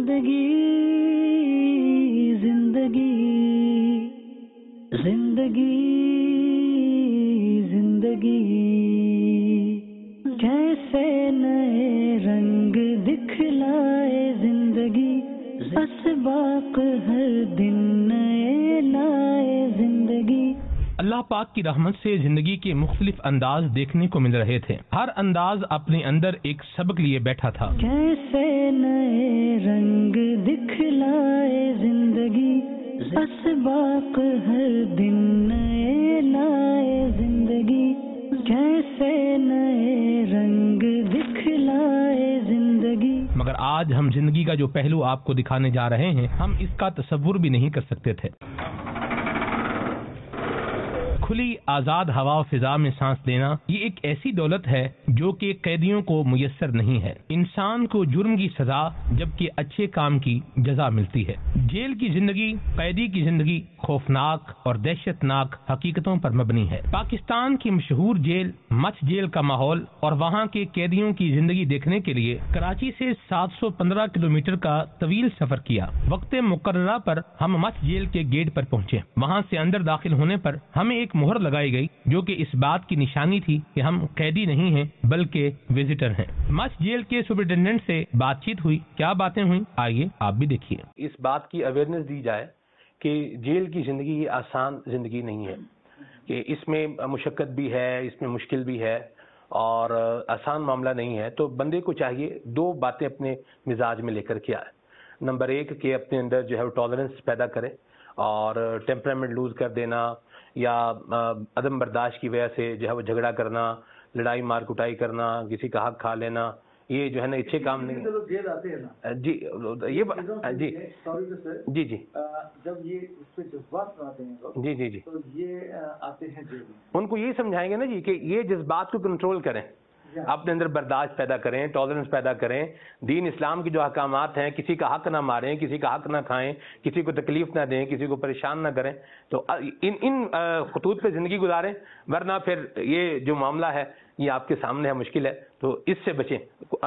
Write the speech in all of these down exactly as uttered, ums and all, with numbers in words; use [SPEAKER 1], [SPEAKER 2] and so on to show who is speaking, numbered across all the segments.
[SPEAKER 1] زندگی زندگی زندگی زندگی کیسے نئے رنگ دکھلائے زندگی، اسباق ہر دن نئے لائے زندگی۔
[SPEAKER 2] اللہ پاک کی رحمت سے زندگی کے مختلف انداز دیکھنے کو مل رہے تھے، ہر انداز اپنے اندر ایک سبق لیے بیٹھا تھا۔
[SPEAKER 1] کیسے نئے رنگ دکھلائے زندگی، اسباق ہر دن نئے لائے زندگی، کیسے نئے رنگ دکھلائے زندگی۔
[SPEAKER 2] مگر آج ہم زندگی کا جو پہلو آپ کو دکھانے جا رہے ہیں، ہم اس کا تصور بھی نہیں کر سکتے تھے۔ کھلی آزاد ہوا و فضا میں سانس لینا یہ ایک ایسی دولت ہے جو کہ قیدیوں کو میسر نہیں ہے۔ انسان کو جرم کی سزا جبکہ اچھے کام کی جزا ملتی ہے۔ جیل کی زندگی، قیدی کی زندگی خوفناک اور دہشت ناک حقیقتوں پر مبنی ہے۔ پاکستان کی مشہور جیل مچھ جیل کا ماحول اور وہاں کے قیدیوں کی زندگی دیکھنے کے لیے کراچی سے سات سو پندرہ کلومیٹر کا طویل سفر کیا۔ وقت مقررہ پر ہم مچھ جیل کے گیٹ پر پہنچے۔ وہاں سے اندر داخل ہونے پر ہمیں ایک مہر لگائی گئی جو کہ اس بات کی نشانی تھی کہ ہم قیدی نہیں ہیں بلکہ وزٹر ہیں۔ مچھ جیل کے سپرنٹینڈنٹ سے بات چیت ہوئی، کیا باتیں ہوئیں آئیے آپ بھی دیکھیے۔
[SPEAKER 3] اس بات کی اویئرنیس دی جائے کہ جیل کی زندگی یہ آسان زندگی نہیں ہے، کہ اس میں مشقت بھی ہے، اس میں مشکل بھی ہے اور آسان معاملہ نہیں ہے۔ تو بندے کو چاہیے دو باتیں اپنے مزاج میں لے کر کے آئے۔ نمبر ایک کہ اپنے اندر جو ہے وہ ٹالرنس پیدا کرے اور ٹیمپرامنٹ لوز کر دینا یا عدم برداشت کی وجہ سے جو ہے وہ جھگڑا کرنا، لڑائی مار کٹائی کرنا، کسی کا حق کھا لینا، یہ جو ہے نا اچھے کام نہیں۔
[SPEAKER 4] جیل آتے ہیں نا
[SPEAKER 3] جی یہ جی جی جی
[SPEAKER 4] جب یہ اس پہ جذبات آتے ہیں
[SPEAKER 3] جی جی جی
[SPEAKER 4] تو یہ آتے ہیں جیل،
[SPEAKER 3] ان کو یہ سمجھائیں گے نا جی کہ یہ جذبات کو کنٹرول کریں، اپنے اندر برداشت پیدا کریں، ٹالرنس پیدا کریں، دین اسلام کی جو احکامات ہیں، کسی کا حق نہ ماریں، کسی کا حق نہ کھائیں، کسی کو تکلیف نہ دیں، کسی کو پریشان نہ کریں، تو ان ان خطوط پہ زندگی گزاریں، ورنہ پھر یہ جو معاملہ ہے یہ آپ کے سامنے ہے، مشکل ہے، تو اس سے بچیں۔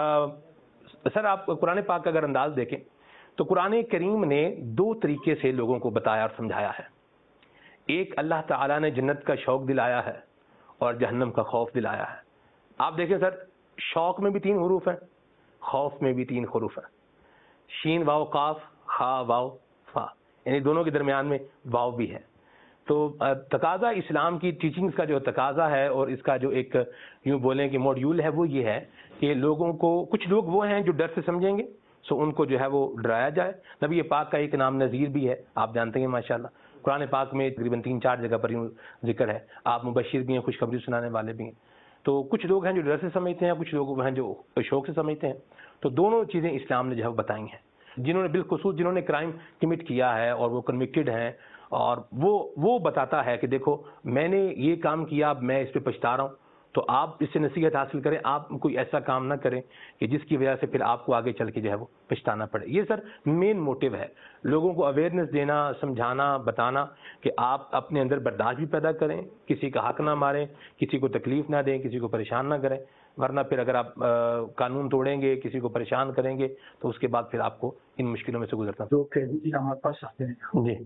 [SPEAKER 3] سر آپ قرآن پاک کا اگر انداز دیکھیں تو قرآن کریم نے دو طریقے سے لوگوں کو بتایا اور سمجھایا ہے۔ ایک اللہ تعالیٰ نے جنت کا شوق دلایا ہے اور جہنم کا خوف دلایا ہے۔ آپ دیکھیں سر، شوق میں بھی تین حروف ہیں، خوف میں بھی تین حروف ہیں، شین واو قاف، خا واو فا، یعنی دونوں کے درمیان میں واو بھی ہے۔ تو تقاضا اسلام کی ٹیچنگز کا جو تقاضا ہے اور اس کا جو ایک یوں بولیں کہ موڈیول ہے وہ یہ ہے کہ لوگوں کو، کچھ لوگ وہ ہیں جو ڈر سے سمجھیں گے، سو ان کو جو ہے وہ ڈرایا جائے۔ نبی پاک کا ایک نام نذیر بھی ہے، آپ جانتے ہیں ماشاءاللہ، قرآن پاک میں تقریباً تین چار جگہ پر یوں ذکر ہے۔ آپ مبشر بھی ہیں، خوشخبری سنانے والے بھی ہیں۔ تو کچھ لوگ ہیں جو ڈر سے سمجھتے ہیں، کچھ لوگ ہیں جو شوق سے سمجھتے ہیں۔ تو دونوں چیزیں اسلام نے جو ہے بتائی ہیں۔ جنہوں نے بالخصوص جنہوں نے کرائم کمٹ کیا ہے اور وہ کنوکٹڈ ہیں، اور وہ وہ بتاتا ہے کہ دیکھو میں نے یہ کام کیا، اب میں اس پہ پچھتا رہا ہوں، تو آپ اس سے نصیحت حاصل کریں، آپ کوئی ایسا کام نہ کریں کہ جس کی وجہ سے پھر آپ کو آگے چل کے جو ہے وہ پچھتانا پڑے۔ یہ سر مین موٹیو ہے، لوگوں کو اویئرنیس دینا، سمجھانا، بتانا کہ آپ اپنے اندر برداشت بھی پیدا کریں، کسی کا حق نہ ماریں، کسی کو تکلیف نہ دیں، کسی کو پریشان نہ کریں، ورنہ پھر اگر آپ قانون توڑیں گے، کسی کو پریشان کریں گے تو اس کے بعد پھر آپ کو ان مشکلوں میں سے گزرنا۔
[SPEAKER 4] جو قیدی ہمارے پاس آتے ہیں
[SPEAKER 3] جی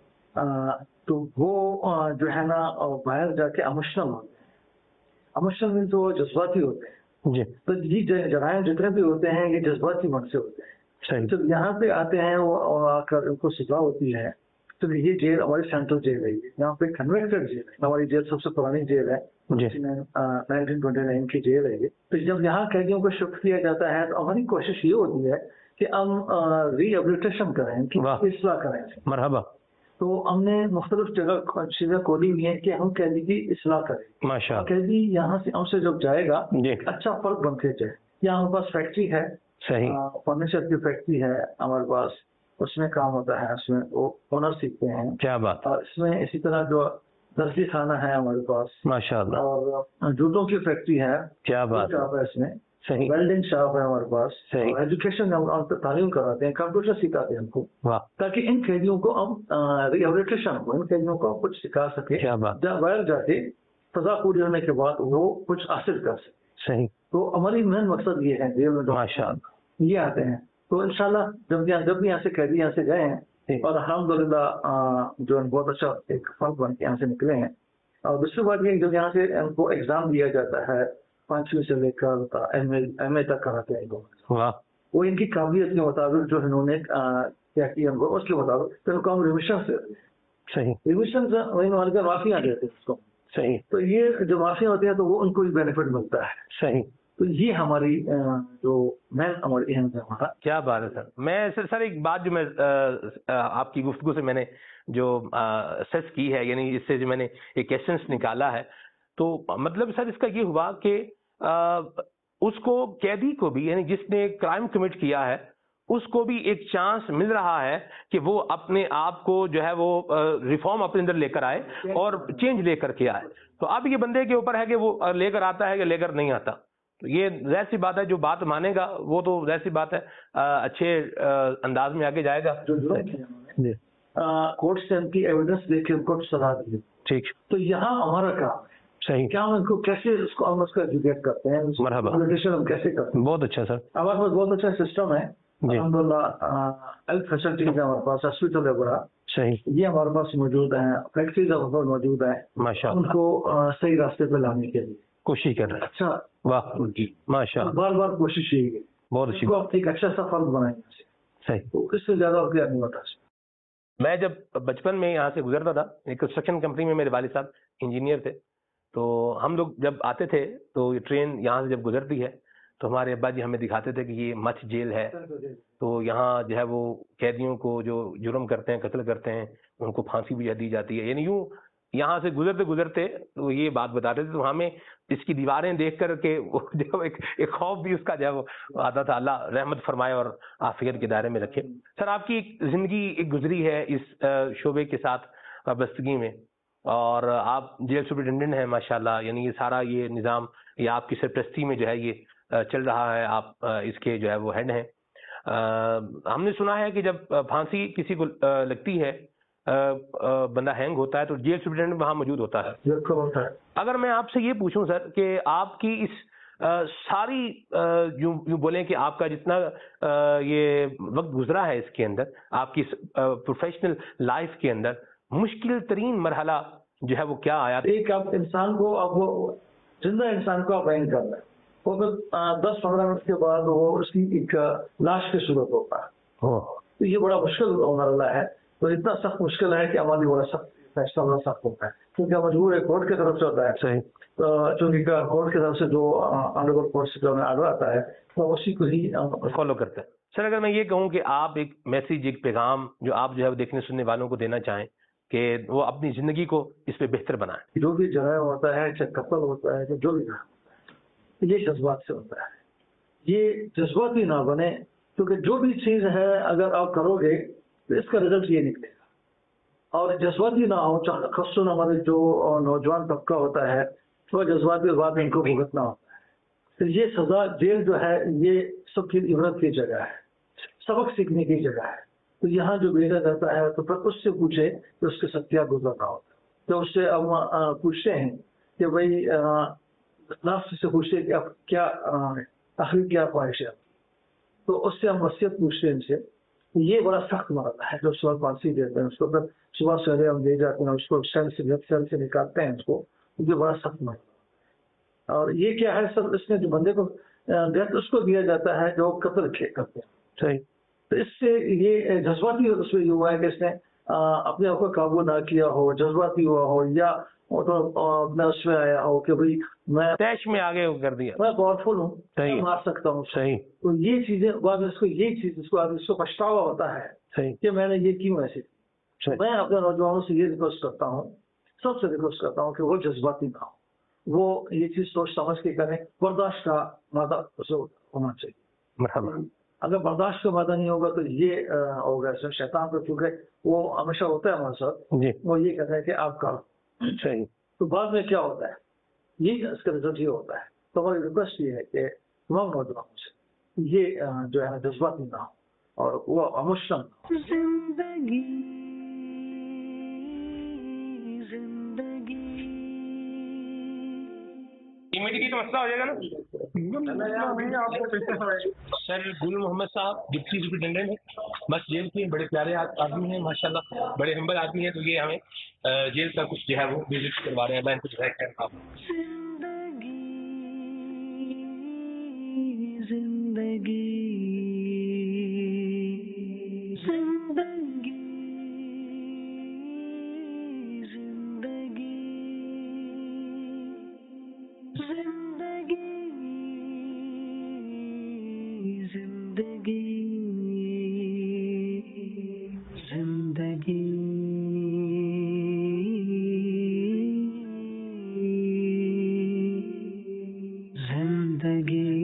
[SPEAKER 4] تو وہ جو ہے نا باہر جا کے اموشنل ہوتے ہیں، اموشنل میں تو جذباتی ہوتے ہیں
[SPEAKER 3] جی،
[SPEAKER 4] تو یہ جرائم جتنے بھی ہوتے ہیں یہ جذباتی من سے ہوتے ہیں۔
[SPEAKER 3] صحیح۔
[SPEAKER 4] جب یہاں پہ آتے ہیں وہ آ کر ان کو سزا ہوتی ہے، تو یہ جیل ہماری سینٹرل جیل ہے، یہاں پہ کنوکٹڈ جیل ہے، ہماری جیل سب سے پرانی جیل ہے، نائنٹین ٹوینٹی نائن کی جیل ہے یہ۔ تو جب یہاں قیدیوں کو شفٹ کیا جاتا ہے تو ہماری کوشش یہ ہوتی ہے کہ ہم ری ایبلیٹیشن کریں، اصلاح کریں۔
[SPEAKER 3] مرحبا۔
[SPEAKER 4] تو ہم نے مختلف جگہ چیزیں کھولی ہوئی ہیں کہ ہم قیدی کی اصلاح کریں،
[SPEAKER 3] ماشاء اللہ۔
[SPEAKER 4] قیدی یہاں سے ہم سے جب جائے گا
[SPEAKER 3] جی،
[SPEAKER 4] اچھا فرق بن کے جائے۔ یہاں ہمارے پاس فیکٹری ہے،
[SPEAKER 3] صحیح،
[SPEAKER 4] فرنیچر کی فیکٹری ہے ہمارے پاس، اس میں کام ہوتا ہے، اس میں وہ ہنر سیکھتے ہیں۔
[SPEAKER 3] کیا بات۔
[SPEAKER 4] اور اس میں اسی طرح جو درزی خانہ ہے ہمارے پاس،
[SPEAKER 3] ماشاء اللہ،
[SPEAKER 4] اور جوتوں کی فیکٹری ہے،
[SPEAKER 3] کیا بات
[SPEAKER 4] ہے اس میں،
[SPEAKER 3] صحیح،
[SPEAKER 4] ویلڈنگ شاپ ہے ہمارے پاس،
[SPEAKER 3] صحیح،
[SPEAKER 4] ایجوکیشن ہم تعلیم کراتے ہیں، کمپیوٹر سکھاتے ہیں ہم کو،
[SPEAKER 3] واہ،
[SPEAKER 4] تاکہ ان قیدیوں کو ہم ری ایبلیٹیشن کو، ان قیدیوں کو کچھ سکھا سکے،
[SPEAKER 3] کیا بات،
[SPEAKER 4] جب باہر جا کے سزا پوری ہونے کے بعد وہ کچھ حاصل کر سکے۔
[SPEAKER 3] صحیح،
[SPEAKER 4] تو ہماری مین مقصد یہ ہے جیل میں
[SPEAKER 3] ماشاء اللہ،
[SPEAKER 4] یہ آتے ہیں تو انشاءاللہ جب یہاں جب بھی یہاں سے قیدی یہاں سے گئے ہیں اور الحمدللہ جو بہت اچھا ایک فرد بن کے یہاں سے نکلے ہیں. اور دوسری بات یہ جب یہاں سے ان کو ایگزام دیا جاتا ہے پانچویں سے لے کر ایم اے ایم اے تک کراتے ہیں لوگ, وہ ان کی قابلیت کے مطابق جو انہوں نے کیا کیا ان کو اس کے مطابق پھر ان کو ہم ریویژن سے
[SPEAKER 3] صحیح
[SPEAKER 4] ریویژن وہی مان کر معافیاں دیتے ہیں اس کو.
[SPEAKER 3] صحیح.
[SPEAKER 4] تو یہ جو معافیاں ہوتی ہیں تو وہ ان کو بھی بینیفٹ ملتا ہے.
[SPEAKER 3] صحیح.
[SPEAKER 4] تو یہ ہماری جو مین ہماری اہم ہے ہمارا.
[SPEAKER 3] کیا بات ہے سر. میں سر سر ایک بات جو میں آپ کی گفتگو سے میں نے جو سیس کی ہے, یعنی اس سے جو میں نے ایک ایسنس نکالا ہے, تو مطلب سر اس کا یہ ہوا کہ اس کو قیدی کو بھی, یعنی جس نے کرائم کمٹ کیا ہے, اس کو بھی ایک چانس مل رہا ہے کہ وہ اپنے آپ کو جو ہے وہ ریفارم اپنے اندر لے کر آئے اور چینج لے کر کے آئے. تو اب یہ بندے کے اوپر ہے کہ وہ لے کر آتا ہے یا لے کر نہیں آتا. تو یہ ظاہر سی بات ہے, جو بات مانے گا وہ تو ظاہر سی بات ہے اچھے انداز میں آگے جائے گا.
[SPEAKER 4] کورٹ سے ان کی ایویڈنس دیکھ کے ان کو سزا دی.
[SPEAKER 3] ٹھیک.
[SPEAKER 4] تو یہاں ہمارا کام ہے
[SPEAKER 3] صحیح
[SPEAKER 4] کیا ہم ان کو کیسے اس کو ہم اس کا ایجوکیٹ کرتے ہیں,
[SPEAKER 3] مرحبا
[SPEAKER 4] ہم کیسے کرتے ہیں.
[SPEAKER 3] بہت اچھا سر.
[SPEAKER 4] ہمارے پاس بہت اچھا سسٹم ہے الحمدللہ. ہیلتھ فیسلٹیز ہے ہمارے پاس, ہاسپٹل ہے بڑا. صحیح. یہ ہمارے پاس موجود ہیں, فیکٹریز ہمارے پاس موجود ہیں
[SPEAKER 3] ماشاء
[SPEAKER 4] ان کو صحیح راستے پہ لانے کے لیے
[SPEAKER 3] کوشش کر رہے ہیں.
[SPEAKER 4] اچھا
[SPEAKER 3] واہ ماشاء اللہ,
[SPEAKER 4] بار بار کوشش یہی ہے
[SPEAKER 3] بہت اچھی.
[SPEAKER 4] آپ ایک اچھا سا فرد بنائیں گے.
[SPEAKER 3] صحیح.
[SPEAKER 4] تو اس سے زیادہ اور کیا نہیں ہوتا.
[SPEAKER 3] میں جب بچپن میں یہاں سے گزرتا تھا, ایک کنسٹرکشن کمپنی میں میرے والد صاحب انجینئر تھے, تو ہم لوگ جب آتے تھے تو یہ ٹرین یہاں سے جب گزرتی ہے تو ہمارے ابا جی ہمیں دکھاتے تھے کہ یہ مچھ جیل ہے. تو یہاں جو ہے وہ قیدیوں کو جو جرم کرتے ہیں, قتل کرتے ہیں, ان کو پھانسی بھی دی جاتی ہے. یعنی یوں یہاں سے گزرتے گزرتے تو یہ بات بتاتے تھے, تو ہمیں اس کی دیواریں دیکھ کر کے جو ایک ایک خوف بھی اس کا جو ہے وہ آتا تھا. اللہ رحمت فرمائے اور عافیت کے دائرے میں رکھے. سر آپ کی ایک زندگی ایک گزری ہے اس شعبے کے ساتھ وابستگی میں, اور آپ جیل سپرنٹینڈنٹ ہیں ماشاءاللہ. یعنی یہ سارا یہ نظام یہ آپ کی سرپرستی میں جو ہے یہ چل رہا ہے, آپ اس کے جو ہے وہ ہیڈ ہیں. ہم نے سنا ہے کہ جب پھانسی کسی کو لگتی ہے, بندہ ہینگ ہوتا ہے, تو جیل سپرنٹینڈنٹ وہاں موجود ہوتا ہے. اگر میں آپ سے یہ پوچھوں سر کہ آپ کی اس ساری یوں یوں بولیں کہ آپ کا جتنا یہ وقت گزرا ہے اس کے اندر, آپ کی پروفیشنل لائف کے اندر مشکل ترین مرحلہ جو ہے وہ کیا آیا؟
[SPEAKER 4] ایک آپ انسان کو اب وہ زندہ انسان کو آپ اینڈ کرنا ہے, وہ دس پندرہ منٹ کے بعد وہ اس کی ایک لاش کی صورت ہوتا ہے. تو یہ بڑا مشکل مرحلہ ہے, تو اتنا سخت مشکل ہے کہ ہمارے بڑا سخت فیصلہ بڑا سخت ہوتا ہے, کیونکہ مجبور ہے کورٹ کی طرف سے ہوتا ہے.
[SPEAKER 3] صحیح.
[SPEAKER 4] چونکہ کورٹ کی طرف سے جو آنریبل کورٹ سے جو ہمیں آرڈر آتا ہے تو اسی کو ہی
[SPEAKER 3] فالو کرتے ہیں. سر اگر میں یہ کہوں کہ آپ ایک میسیج, ایک پیغام جو آپ جو ہے وہ دیکھنے سننے والوں کو دینا چاہیں کہ وہ اپنی زندگی کو اس پہ بہتر بنائیں.
[SPEAKER 4] جو بھی جرائم ہوتا ہے, چاہے قتل ہوتا ہے, جو بھی جرائم ہوتا ہے, یہ جذبات سے ہوتا ہے. یہ جذباتی نہ بنے, کیونکہ جو بھی چیز ہے اگر آپ کرو گے تو اس کا رزلٹ یہ نکلے گا. اور جذباتی نہ ہو, خصوصاً ہمارے جو نوجوان طبقہ ہوتا ہے تو جذباتی بات ان کو بھگتنا ہوتا ہے. تو یہ سزا جیل جو ہے یہ سب کی عبرت کی جگہ ہے, سبق سیکھنے کی جگہ ہے. تو یہاں جو بھیجا جاتا ہے تو پھر اس سے پوچھے کہ اس کے ساتھ کیا گزرنا ہوتا ہے. تو اس سے ہم پوچھتے ہیں کہ بھائی لاسٹ سے پوچھتے کہ آپ کیا آخری کیا خواہش ہے, تو اس سے ہم وصیت پوچھتے ہیں ان سے. یہ بڑا سخت مرحلہ ہے جو صبح پھانسی دیتے ہیں, اس کو پھر صبح سویرے ہم دے جاتے ہیں, اس کو سیل سے سیل سے نکالتے ہیں اس کو. یہ بڑا سخت مرحلہ. اور یہ کیا ہے سر, اس نے جو بندے کو ڈیتھ اس کو دیا جاتا ہے جو قتل کرتے ہیں. صحیح. تو اس سے یہ جذباتی اس میں یہ ہوا ہے کہ اس نے اپنے آپ کو قابو نہ کیا ہو, جذباتی ہوا ہو, یا اپنے اس میں آیا ہو کہ بھائی میں
[SPEAKER 3] تیش میں آگے کر دیا,
[SPEAKER 4] میں پاورفل ہوں, میں مار سکتا ہوں.
[SPEAKER 3] صحیح.
[SPEAKER 4] تو یہ چیزیں بعد اس کو یہ چیز اس کو اس کو پچھتاوا ہوتا ہے. صحیح. کہ میں نے یہ کیوں ایسے. میں اپنے نوجوانوں سے یہ ریکویسٹ کرتا ہوں, سب سے ریکویسٹ کرتا ہوں کہ وہ جذباتی نہ ہو, وہ یہ چیز سوچ سمجھ کے کریں. برداشت کا مادہ ہونا چاہیے. مرحبا. اگر برداشت کا مادہ نہیں ہوگا تو یہ ہوگا شیطان کو, کیونکہ وہ ہمیشہ ہوتا ہے ہمارے ساتھ, وہ یہ کہتا ہے کہ آپ کا صحیح. تو بعد میں کیا ہوتا ہے, یہ اس کا رزلٹ یہ ہوتا ہے. تو ہماری ریکویسٹ یہ ہے کہ تمام نوجوانوں سے یہ جو ہے جذباتی نہ ہو اور وہ اموشنل نہ ہو.
[SPEAKER 1] زندگی زندگی
[SPEAKER 3] इम्यूनिटी का मसला हो जाएगा ना। सर गुल मोहम्मद साहब डिप्टी सुपरिटेंडेंट है, बस जेल के बड़े प्यारे आदमी हैं माशाल्लाह, बड़े हम्बल आदमी हैं, तो ये हमें जेल का कुछ जो है वो विजिट करवा रहे हैं। मैं कुछ है
[SPEAKER 1] जिंदगी जिंदगी जिंदगी जिंदगी जिंदगी जिंदगी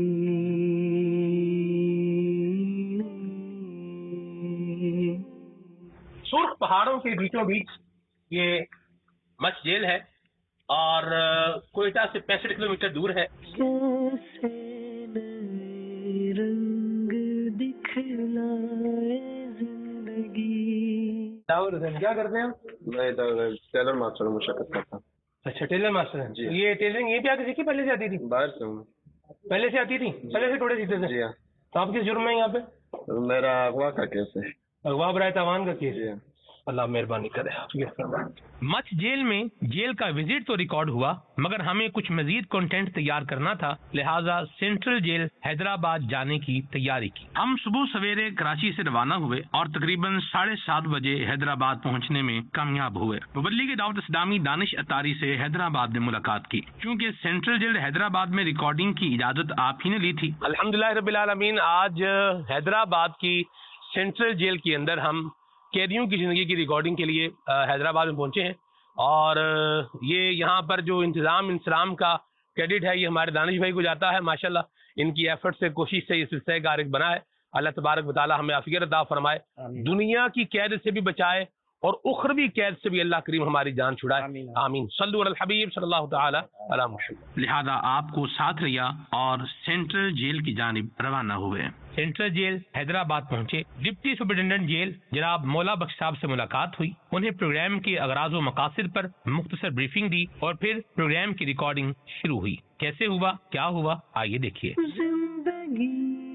[SPEAKER 3] सुर्ख पहाड़ों के बीचों बीच ये मच जेल है और कोयटा से पैंसठ किलोमीटर दूर है।
[SPEAKER 1] कैसे नए रंग दिखलाए जिंदगी।
[SPEAKER 3] क्या करते हैं?
[SPEAKER 5] मैं टेलर मास्टर मुशक्कत करता हूँ।
[SPEAKER 3] अच्छा टेलर मास्टर है
[SPEAKER 5] जी।
[SPEAKER 3] ये टेलरिंग ये भी आके सीखी, पहले से आती थी?
[SPEAKER 5] बाहर से हूँ।
[SPEAKER 3] पहले से आती थी? पहले से थोड़े सीखते थे?
[SPEAKER 5] जी हाँ।
[SPEAKER 3] तो आप किस जुर्म में यहाँ पे?
[SPEAKER 5] मेरा अगवा का केस है।
[SPEAKER 3] अगवा बराए तावान का केस?
[SPEAKER 5] जी हाँ।
[SPEAKER 3] अल्लाह मेहरबानी करे। मच जेल में जेल का विजिट तो रिकॉर्ड हुआ, मगर हमें कुछ मजीद कंटेंट तैयार करना था, लिहाजा सेंट्रल जेल हैदराबाद जाने की तैयारी की। हम सुबह सवेरे कराची से रवाना हुए और तकरीबन साढ़े सात बजे हैदराबाद पहुंचने में कामयाब हुए। मुबल्लिग दावत इस्लामी दानिश अतारी से हैदराबाद में मुलाकात की। क्योंकि सेंट्रल जेल हैदराबाद में रिकॉर्डिंग की इजाजत आप ही ने ली थी। अल्हम्दुलिल्लाह रब्बिल आलमीन, आज हैदराबाद की सेंट्रल जेल के अंदर हम कैदियों की ज़िंदगी की रिकॉर्डिंग के लिए हैदराबाद में पहुंचे हैं और ये यहाँ पर जो इंतज़ाम इंसलाम का क्रेडिट है ये हमारे दानिश भाई को जाता है। माशाल्लाह इनकी एफर्ट से, कोशिश से ये सिलसिला कार एक बना है। अल्लाह तबारक व तआला हमें आफियत अता फरमाए, दुनिया की कैद से भी बचाए और उखरवी कैद से भी अल्लाह करीम हमारी जान छुड़ाए। आमीन। सल्लु अलल हबीब सल्लल्लाहु तआला अला मुहम्मद। लिहाजा आपको साथ लिया और सेंट्रल जेल की जानिब रवाना हुए। सेंट्रल जेल हैदराबाद पहुंचे। डिप्टी सुपरिटेंडेंट जेल जनाब मौला बख्श साहब से मुलाकात हुई। उन्हें प्रोग्राम के अगराज व मकासद पर मुख्तसर ब्रीफिंग दी और फिर प्रोग्राम की रिकॉर्डिंग शुरू हुई। कैसे हुआ, क्या हुआ, आइए देखिए।
[SPEAKER 1] जिंदगी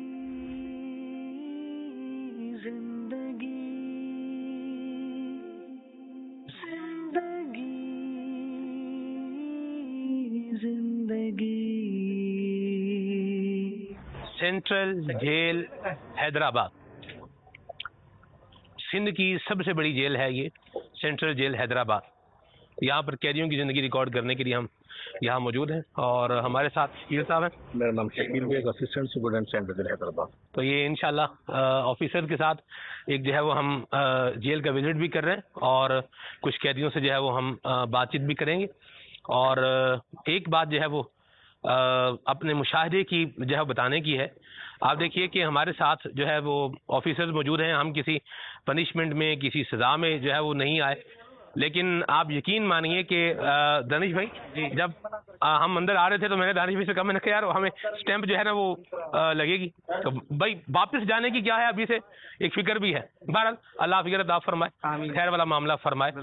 [SPEAKER 1] जिंदगी जिंदगी जिंदगी
[SPEAKER 3] सेंट्रल जेल हैदराबाद सिंध की सबसे बड़ी जेल है ये सेंट्रल जेल हैदराबाद। यहाँ पर कैदियों की ज़िंदगी रिकॉर्ड करने के लिए हम यहाँ मौजूद हैं और हमारे साथ शकील साहब हैं।
[SPEAKER 5] मेरा नाम Shakeel Baig, assistant superintendent central jail Hyderabad.
[SPEAKER 3] तो ये इंशाल्लाह ऑफिसर के साथ एक जो है वो हम आ, जेल का विजिट भी कर रहे हैं और कुछ कैदियों से जो है वो हम आ, बातचीत भी करेंगे। और एक बात जो है वो आ, अपने मुशाहदे की जो है बताने की है। आप देखिए कि हमारे साथ जो है वो ऑफिसर्स मौजूद हैं। हम किसी पनिशमेंट में, किसी सज़ा में जो है वो नहीं आए, लेकिन आप यकीन मानिए कि दानिश भाई जब आ, हम अंदर आ रहे थे तो मैंने दानिश भाई से कहा, मैंने कहा यार हमें स्टैंप जो है ना वो आ, लगेगी। तो भाई वापस जाने की क्या है, अभी से एक फिक्र भी है। बहरहाल अल्लाह फिक्र अता फरमाए, खैर वाला मामला फरमाए।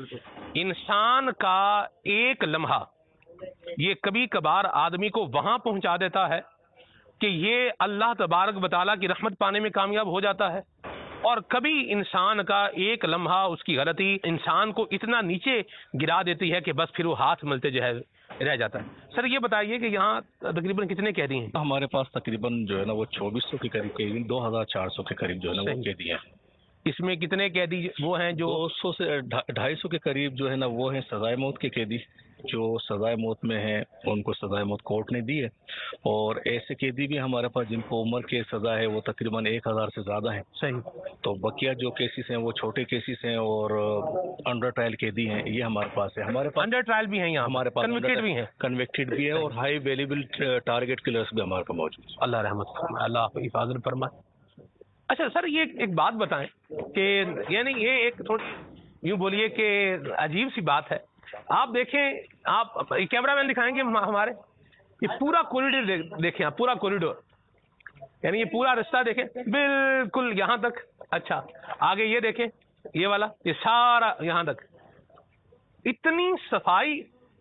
[SPEAKER 3] इंसान का एक लम्हा ये कभी कभार आदमी को वहां पहुंचा देता है कि ये अल्लाह तबारक व तआला की रहमत पाने में कामयाब हो जाता है, और कभी इंसान का एक लम्हा, उसकी गलती इंसान को इतना नीचे गिरा देती है कि बस फिर वो हाथ मलते जो है रह जाता है। सर ये बताइए कि यहाँ तकरीबन कितने कैदी हैं?
[SPEAKER 5] हमारे पास तकरीबन जो है ना वो चौबीस सौ के करीब कैदी, दो हजार चार सौ के करीब जो है ना वो कैदी हैं।
[SPEAKER 3] इसमें कितने कैदी वो हैं जो
[SPEAKER 5] दो सौ से ढाई सौ के करीब जो है ना वो हैं सजाए मौत के कैदी, जो सजाए मौत में हैं उनको सजाए मौत कोर्ट ने दी है। और ऐसे कैदी भी हमारे पास जिनको उम्र की सजा है वो तकरीबन एक हजार से ज्यादा है।
[SPEAKER 3] सही।
[SPEAKER 5] तो बकिया जो केसेस हैं वो छोटे केसेस हैं और अंडर ट्रायल कैदी हैं, ये हमारे पास है। हमारे पास
[SPEAKER 3] अंडर ट्रायल भी हैं, यहाँ
[SPEAKER 5] हमारे पास
[SPEAKER 3] कन्विक्टेड भी हैं,
[SPEAKER 5] कन्विक्टेड भी है और हाई वेल्यूएबल टारगेट किलर्स भी हमारे पास मौजूद है।
[SPEAKER 3] अल्लाह रहमत फरमाए, अल्लाह आपकी हिफाजत फरमाए। अच्छा सर ये एक बात बताएं कि यानी ये एक थोड़ी यूँ बोलिए कि अजीब सी बात है। आप देखें, आप कैमरा मैन दिखाएंगे हमारे, ये पूरा कॉरिडोर दे, देखें आप, पूरा कॉरिडोर, यानी ये पूरा रास्ता देखें बिल्कुल यहाँ तक। अच्छा आगे ये देखें, ये वाला, ये सारा यहाँ तक, इतनी सफाई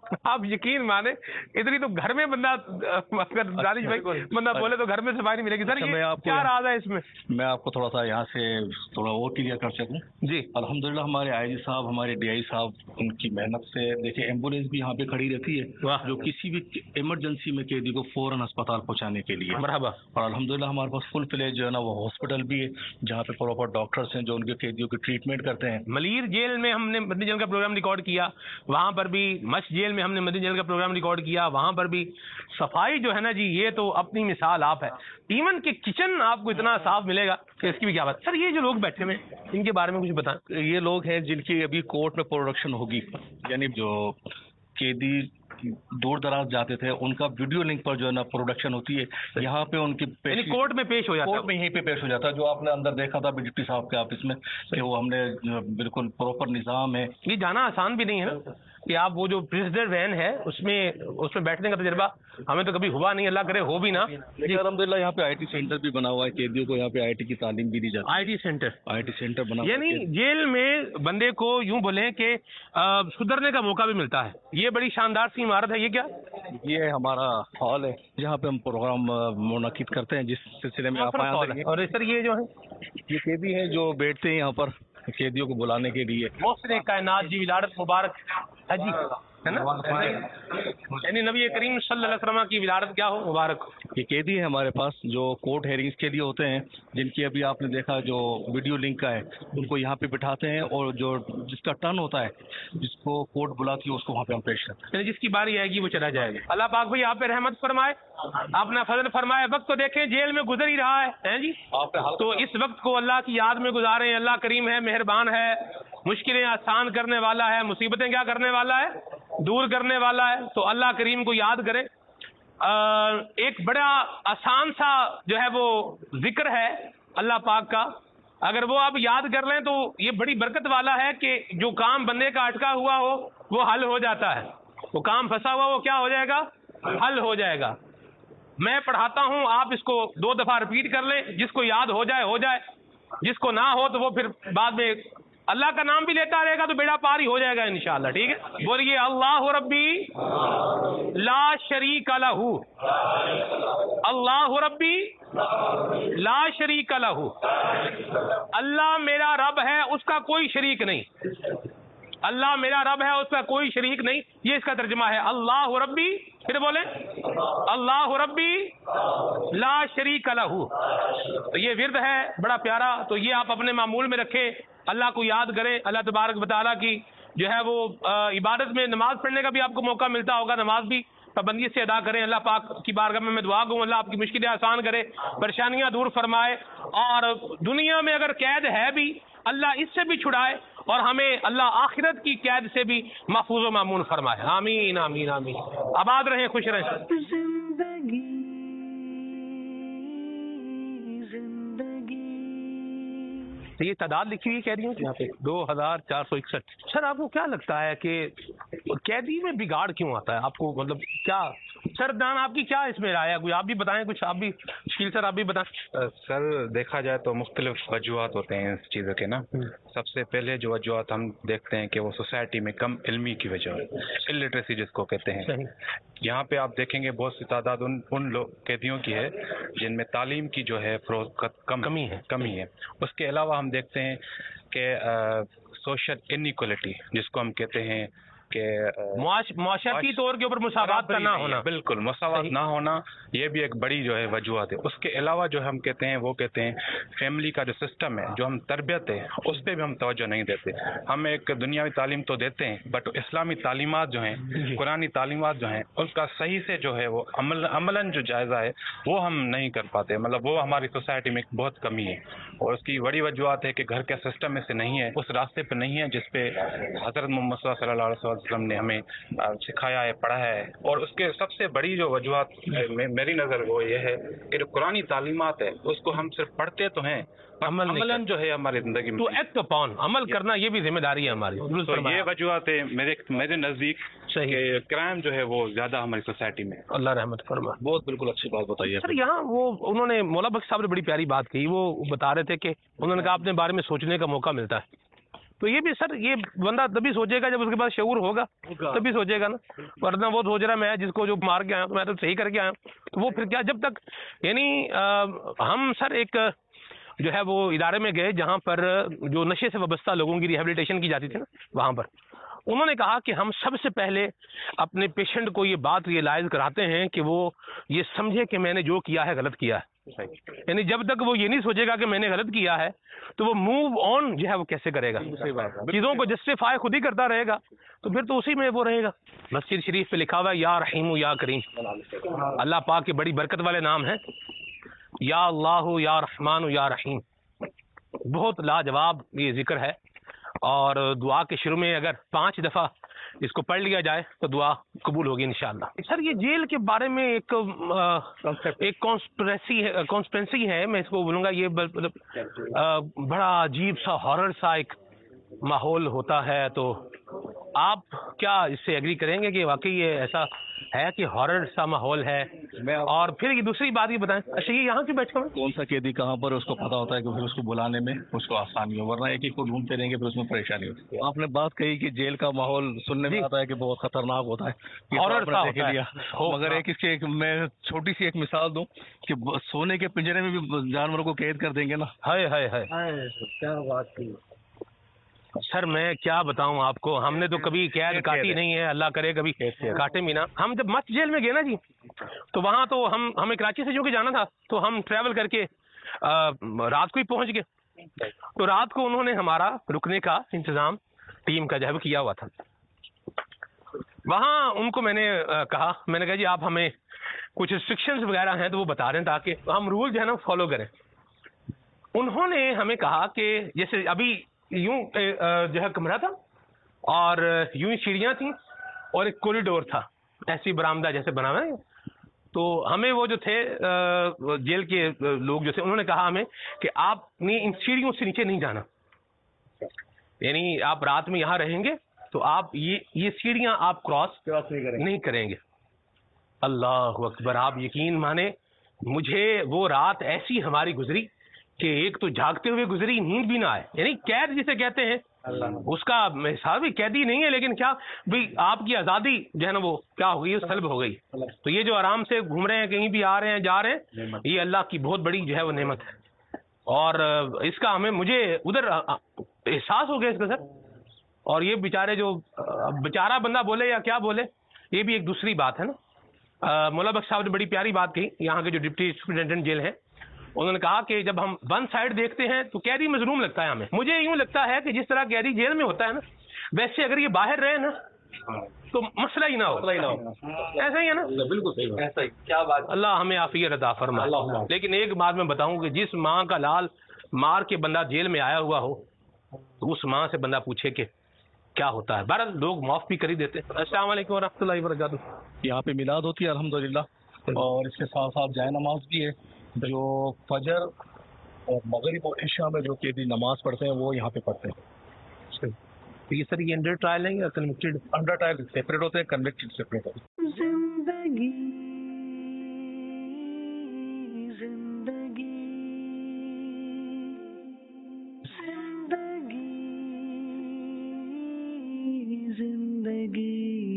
[SPEAKER 3] آپ یقین مانے اتنی تو گھر میں بندہ اگر دانش بھائی بندہ بولے تو گھر میں صفائی نہیں ملے گی. سر یہ کیا راز ہے اس میں؟
[SPEAKER 5] میں آپ کو تھوڑا سا یہاں سے تھوڑا اور کلیئر کر سکوں.
[SPEAKER 3] جی
[SPEAKER 5] الحمدللہ ہمارے آئی جی صاحب ہمارے ڈی آئی صاحب ان کی محنت سے دیکھیں ایمبولینس بھی یہاں پہ کھڑی رہتی ہے جو کسی بھی ایمرجنسی میں قیدی کو فوراً اسپتال پہنچانے کے لیے.
[SPEAKER 3] مرحبا.
[SPEAKER 5] اور الحمدللہ ہمارے پاس فل فلیج جو ہے نا وہ ہاسپٹل بھی ہے جہاں پہ پراپر ڈاکٹرس ہیں جو ان کے قیدیوں کی ٹریٹمنٹ کرتے ہیں.
[SPEAKER 3] ملیر جیل میں ہم نے مدنی جیل کا پروگرام ریکارڈ کیا, وہاں پر بھی مش جیل میں ہم نے مدنی جیل کا پروگرام ریکارڈ کیا, وہاں پر بھی صفائی جو ہے نا جی یہ تو اپنی مثال آپ ہے. ایون کہ کچن آپ کو اتنا صاف ملے گا کہ اس کی بھی کیا بات. سر یہ جو لوگ بیٹھے ہوئے ان کے بارے میں کچھ بتائیں.
[SPEAKER 5] یہ لوگ ہیں جن کی ابھی کورٹ میں پروڈکشن ہوگی, یعنی جو قیدی دور دراز جاتے تھے ان کا ویڈیو لنک پر جو ہے نا پروڈکشن ہوتی ہے, یہاں پہ ان کی
[SPEAKER 3] کورٹ میں پیش ہو جاتا ہے,
[SPEAKER 5] کورٹ میں یہیں پہ پیش ہو جاتا ہے. جو آپ نے اندر دیکھا تھا ڈپٹی صاحب کے آفس میں کہ وہ ہم نے بالکل پراپر نظام ہے.
[SPEAKER 3] یہ جانا آسان بھی نہیں ہے نا کہ آپ وہ جو پریزیڈنٹ وین ہے اس میں اس میں بیٹھنے کا تجربہ ہمیں تو کبھی ہوا نہیں, اللہ کرے ہو بھی نا.
[SPEAKER 5] لیکن الحمدللہ یہاں پہ آئی ٹی سینٹر بھی بنا ہوا ہے, قیدیوں کو یہاں پہ آئی ٹی کی تعلیم بھی دی جاتی ہے.
[SPEAKER 3] I T centre
[SPEAKER 5] I T centre بنا,
[SPEAKER 3] یعنی جیل میں بندے کو یوں بولیں کہ سدھرنے کا موقع بھی ملتا ہے. یہ بڑی شاندار سی عمارت ہے. یہ کیا؟
[SPEAKER 5] یہ ہمارا ہال ہے جہاں پہ ہم پروگرام منعقد کرتے ہیں, جس سلسلے میں آپ آئے.
[SPEAKER 3] اور سر یہ جو ہے
[SPEAKER 5] یہ قیدی ہیں جو بیٹھتے ہیں یہاں پر قیدیوں کو بلانے کے لیے.
[SPEAKER 3] محسن کائنات جی ولادت مبارک ہے جی, ہے نا, یعنی نبی کریم صلی اللہ علیہ وسلم کی ولادت کیا ہو مبارک.
[SPEAKER 5] یہ قیدی ہے ہمارے پاس جو کورٹ ہیئرنگز کے لیے ہوتے ہیں, جن کی ابھی آپ نے دیکھا جو ویڈیو لنک کا ہے, ان کو یہاں پہ بٹھاتے ہیں اور جو جس کا ٹرن ہوتا ہے, جس کو کورٹ بلاتی ہے اس کو وہاں پہ ہم پیش کرتے ہیں.
[SPEAKER 3] یعنی جس کی باری آئے گی وہ چلا جائے گا. اللہ پاک بھائی آپ پہ رحمت فرمائے, اپنا فضل فرمائے. وقت تو دیکھیں جیل میں گزر ہی رہا ہے جی, تو اس وقت کو اللہ کی یاد میں گزاریں. اللہ کریم ہے, مہربان ہے, مشکلیں آسان کرنے والا ہے, مصیبتیں کیا کرنے والا ہے, دور کرنے والا ہے. تو اللہ کریم کو یاد کریں. ایک بڑا آسان سا جو ہے وہ ذکر ہے اللہ پاک کا, اگر وہ آپ یاد کر لیں تو یہ بڑی برکت والا ہے کہ جو کام بندے کا اٹکا ہوا ہو وہ حل ہو جاتا ہے. وہ کام پھنسا ہوا وہ کیا ہو جائے گا, حل ہو جائے گا. میں پڑھاتا ہوں, آپ اس کو دو دفعہ رپیٹ کر لیں, جس کو یاد ہو جائے ہو جائے, جس کو نہ ہو تو وہ پھر بعد میں اللہ کا نام بھی لیتا رہے گا تو بیڑا پار ہی ہو جائے گا انشاءاللہ. ٹھیک ہے, بولیے اللہ ربی لا شریک لہ, اللہ ربی لا شریک لہ, اللہ میرا رب ہے اس کا کوئی شریک نہیں. اللہ میرا رب ہے اس کا کوئی شریک نہیں, یہ اس کا ترجمہ ہے. اللہ ربی, پھر بولیں اللہ ربی لا شریک لہ. تو یہ ورد ہے بڑا پیارا, تو یہ آپ اپنے معمول میں رکھیں, اللہ کو یاد کریں. اللہ تبارک و تعالیٰ کی جو ہے وہ عبادت میں نماز پڑھنے کا بھی آپ کو موقع ملتا ہوگا, نماز بھی پابندی سے ادا کریں. اللہ پاک کی بارگاہ میں میں دعا کروں اللہ آپ کی مشکلیں آسان کرے, پریشانیاں دور فرمائے, اور دنیا میں اگر قید ہے بھی اللہ اس سے بھی چھڑائے, اور ہمیں اللہ آخرت کی قید سے بھی محفوظ و مامون فرمائے. آمین آمین آمین. آباد رہیں, خوش رہیں.
[SPEAKER 1] زندگی زندگی.
[SPEAKER 3] تو یہ تعداد لکھی ہوئی قیدیوں کی یہاں پہ دو ہزار چار سو اکسٹھ. سر آپ کو کیا لگتا ہے کہ قیدی میں بگاڑ کیوں آتا ہے؟ آپ کو مطلب کیا سر دان آپ کی کیا اس میں رائے ہے, کوئی آپ بھی بتائیں کچھ, آپ بھی شکیل سر آپ بھی بتائیں.
[SPEAKER 6] سر دیکھا جائے تو مختلف وجوہات ہوتے ہیں اس چیزوں کے نا. سب سے پہلے جو وجوہات ہم دیکھتے ہیں کہ وہ سوسائٹی میں کم علمی کی وجہ ہے, الٹریسی جس کو کہتے ہیں. یہاں پہ آپ دیکھیں گے بہت سی تعداد ان ان لوگ قیدیوں کی ہے جن میں تعلیم کی جو ہے کم
[SPEAKER 3] کمی ہے
[SPEAKER 6] کمی ہے. اس کے علاوہ ہم دیکھتے ہیں کہ سوشل انیکوالٹی جس کو ہم کہتے ہیں کہ
[SPEAKER 3] معاشرتی طور کے اوپر مساوات کا نہ ہونا,
[SPEAKER 6] بالکل مساوات نہ ہونا, یہ بھی ایک بڑی جو ہے وجوہات ہے. اس کے علاوہ جو ہم کہتے ہیں وہ کہتے ہیں فیملی کا جو سسٹم ہے, جو ہم تربیت ہے اس پہ بھی ہم توجہ نہیں دیتے. ہم ایک دنیاوی تعلیم تو دیتے ہیں بٹ اسلامی تعلیمات جو ہیں, قرآنی تعلیمات جو ہیں, اس کا صحیح سے جو ہے وہ عمل عملاً جو جائزہ ہے وہ ہم نہیں کر پاتے. مطلب وہ ہماری سوسائٹی میں بہت کمی ہے, اور اس کی بڑی وجوہات ہے کہ گھر کے سسٹم میں سے نہیں ہے, اس راستے پہ نہیں ہے جس پہ حضرت محمد صلی اللہ علیہ وسلم نے ہمیں سکھایا ہے, پڑھا ہے. اور اس کے سب سے بڑی جو وجوہات میری نظر وہ یہ ہے کہ جو قرآنی تعلیمات ہے اس کو ہم صرف پڑھتے تو ہیں, عملاً جو ہے ہماری زندگی میں
[SPEAKER 3] تو ایکٹ اپون عمل کرنا یہ بھی ذمہ داری ہے ہماری.
[SPEAKER 6] تو یہ وجوہات ہے میرے میرے نزدیک کہ کرائم جو ہے وہ زیادہ ہماری سوسائٹی میں.
[SPEAKER 3] اللہ رحمت فرمائے.
[SPEAKER 5] بہت بالکل اچھی بات بتائی
[SPEAKER 3] سر. یہاں وہ انہوں نے مولا بخش صاحب نے بڑی پیاری بات کہی, وہ بتا رہے تھے کہ انہوں نے کہا اپنے بارے میں سوچنے کا موقع ملتا ہے. تو یہ بھی سر یہ بندہ تبھی سوچے گا جب اس کے پاس شعور ہوگا تبھی سوچے گا نا, ورنہ وہ سوچ رہا میں جس کو جو مار کے آیا تو میں تو صحیح کر کے آیا, تو وہ پھر کیا جب تک یعنی ہم سر ایک جو ہے وہ ادارے میں گئے جہاں پر جو نشے سے وابستہ لوگوں کی ریہیبلیٹیشن کی جاتی تھی نا, وہاں پر انہوں نے کہا کہ ہم سب سے پہلے اپنے پیشنٹ کو یہ بات ریئلائز کراتے ہیں کہ وہ یہ سمجھے کہ میں نے جو کیا ہے غلط کیا ہے. یعنی جب تک وہ یہ نہیں سوچے گا کہ میں نے غلط کیا ہے تو وہ موو آن جو ہے وہ کیسے کرے گا, چیزوں کو جسٹیفائی خود ہی کرتا رہے گا تو پھر تو اسی میں وہ رہے گا. مسجد شریف پہ لکھا ہوا ہے یا رحیم یا کریم, اللہ پاک کے بڑی برکت والے نام ہیں, یا اللہ یا رحمان یا رحیم, بہت لاجواب یہ ذکر ہے. اور دعا کے شروع میں اگر پانچ دفعہ اس کو پڑھ لیا جائے تو دعا قبول ہوگی انشاءاللہ. سر یہ جیل کے بارے میں ایک ایک کانسپریسی ہے کانسپرینسی ہے میں اس کو بولوں گا, یہ بڑا عجیب سا ہارر سا ایک ماحول ہوتا ہے. تو آپ کیا اس سے ایگری کریں گے کہ واقعی یہ ایسا ہے کہ ہارر سا ماحول ہے؟ اور پھر یہ دوسری بات یہ بتائیں, اچھا یہ یہاں کی بیٹھے ہوئے
[SPEAKER 5] کون سا قیدی کہاں پر اس کو پتا ہوتا ہے کہ پھر اس کو بلانے میں اس کو آسانی ہو, ورنہ ایک ایک کو ڈھونڈتے رہیں گے پھر اس میں پریشانی ہوتی ہے. آپ نے بات کہی کہ جیل کا ماحول سننے میں آتا ہے کہ بہت خطرناک ہوتا ہے,
[SPEAKER 3] ہارر سا ہوتا ہے,
[SPEAKER 5] مگر ایک اس کی ایک میں چھوٹی سی ایک مثال دوں کہ سونے کے پنجرے میں بھی جانوروں کو قید کر دیں گے نا.
[SPEAKER 3] ہائے ہائے ہائے
[SPEAKER 4] کیا بات کی
[SPEAKER 3] سر, میں کیا بتاؤں آپ کو, ہم نے تو کبھی قید کاٹی نہیں ہے, اللہ کرے کبھی کاٹے بھی نا. ہم جب مست جیل میں گئے نا جی تو وہاں تو ہم ہمیں کراچی سے جو کہ جانا تھا تو ہم ٹریول کر کے رات کو ہی پہنچ گئے. تو رات کو انہوں نے ہمارا رکنے کا انتظام ٹیم کا جو ہے کیا ہوا تھا. وہاں ان کو میں نے کہا, میں نے کہا جی آپ ہمیں کچھ ریسٹرکشنز وغیرہ ہیں تو وہ بتا رہے ہیں تاکہ ہم رول جو ہے نا فالو کریں. انہوں نے ہمیں کہا کہ جیسے ابھی یوں جو ہے کمرہ تھا اور یوں ہی سیڑھیاں تھیں اور ایک کوریڈور تھا, ایسی برآمدہ جیسے بنا ہوا ہے. تو ہمیں وہ جو تھے جیل کے لوگ جو تھے انہوں نے کہا ہمیں کہ آپ نے ان سیڑھیوں سے نیچے نہیں جانا, یعنی آپ رات میں یہاں رہیں گے تو آپ یہ یہ سیڑھیاں آپ کراس نہیں کریں گے. اللہ اکبر, آپ یقین مانے مجھے وہ رات ایسی ہماری گزری کہ ایک تو جھاگتے ہوئے گزری, نیند بھی نہ آئے. یعنی قید جسے کہتے ہیں اس کا حساب بھی قیدی نہیں ہے, لیکن کیا بھائی آپ کی آزادی جو ہے نا وہ کیا ہو گئی, سلب ہو گئی. تو یہ جو آرام سے گھوم رہے ہیں, کہیں بھی آ رہے ہیں جا رہے ہیں, یہ اللہ کی بہت بڑی جو ہے وہ نعمت ہے. اور اس کا ہمیں مجھے ادھر احساس ہو گیا اس کا سر. اور یہ بیچارے جو بیچارہ بندہ بولے یا کیا بولے, یہ بھی ایک دوسری بات ہے نا. مولا بخش صاحب نے بڑی پیاری بات کہی, یہاں کے جو ڈپٹی سپرنٹینڈنٹ جیل ہیں, انہوں نے کہا کہ جب ہم ون سائڈ دیکھتے ہیں تو قیدی مظلوم لگتا ہے ہمیں. مجھے یوں لگتا ہے کہ جس طرح قیدی جیل میں ہوتا ہے نا, ویسے اگر یہ باہر رہے نا تو مسئلہ ہی نہ ہو. ایسا ہی ہے نا, بالکل صحیح ایسا ہی. کیا بات, اللہ ہمیں عافیت عطا فرمائے. لیکن ایک بات میں بتاؤں کہ جس ماں کا لال مار کے بندہ جیل میں آیا ہوا ہو تو اس ماں سے بندہ پوچھے کہ کیا ہوتا ہے. بہرحال لوگ معاف بھی کر ہی دیتے. السلام علیکم ورحمۃ اللہ وبرکاتہ.
[SPEAKER 5] یہاں پہ میلاد ہوتی ہے الحمدللہ, اور اس کے ساتھ ساتھ جائے نماز بھی ہے. جو فجر اور مغرب اور عشاء میں جو قیدی نماز پڑھتے ہیں وہ یہاں پہ پڑھتے ہیں.
[SPEAKER 3] یہ سر یہ انڈر ٹرائل ہے یا کنوکٹڈ؟
[SPEAKER 5] انڈر ٹرائل سیپریٹ ہوتے ہیں, کنوکٹڈ سیپریٹ ہوتے ہیں.
[SPEAKER 1] زندگی زندگی زندگی زندگی.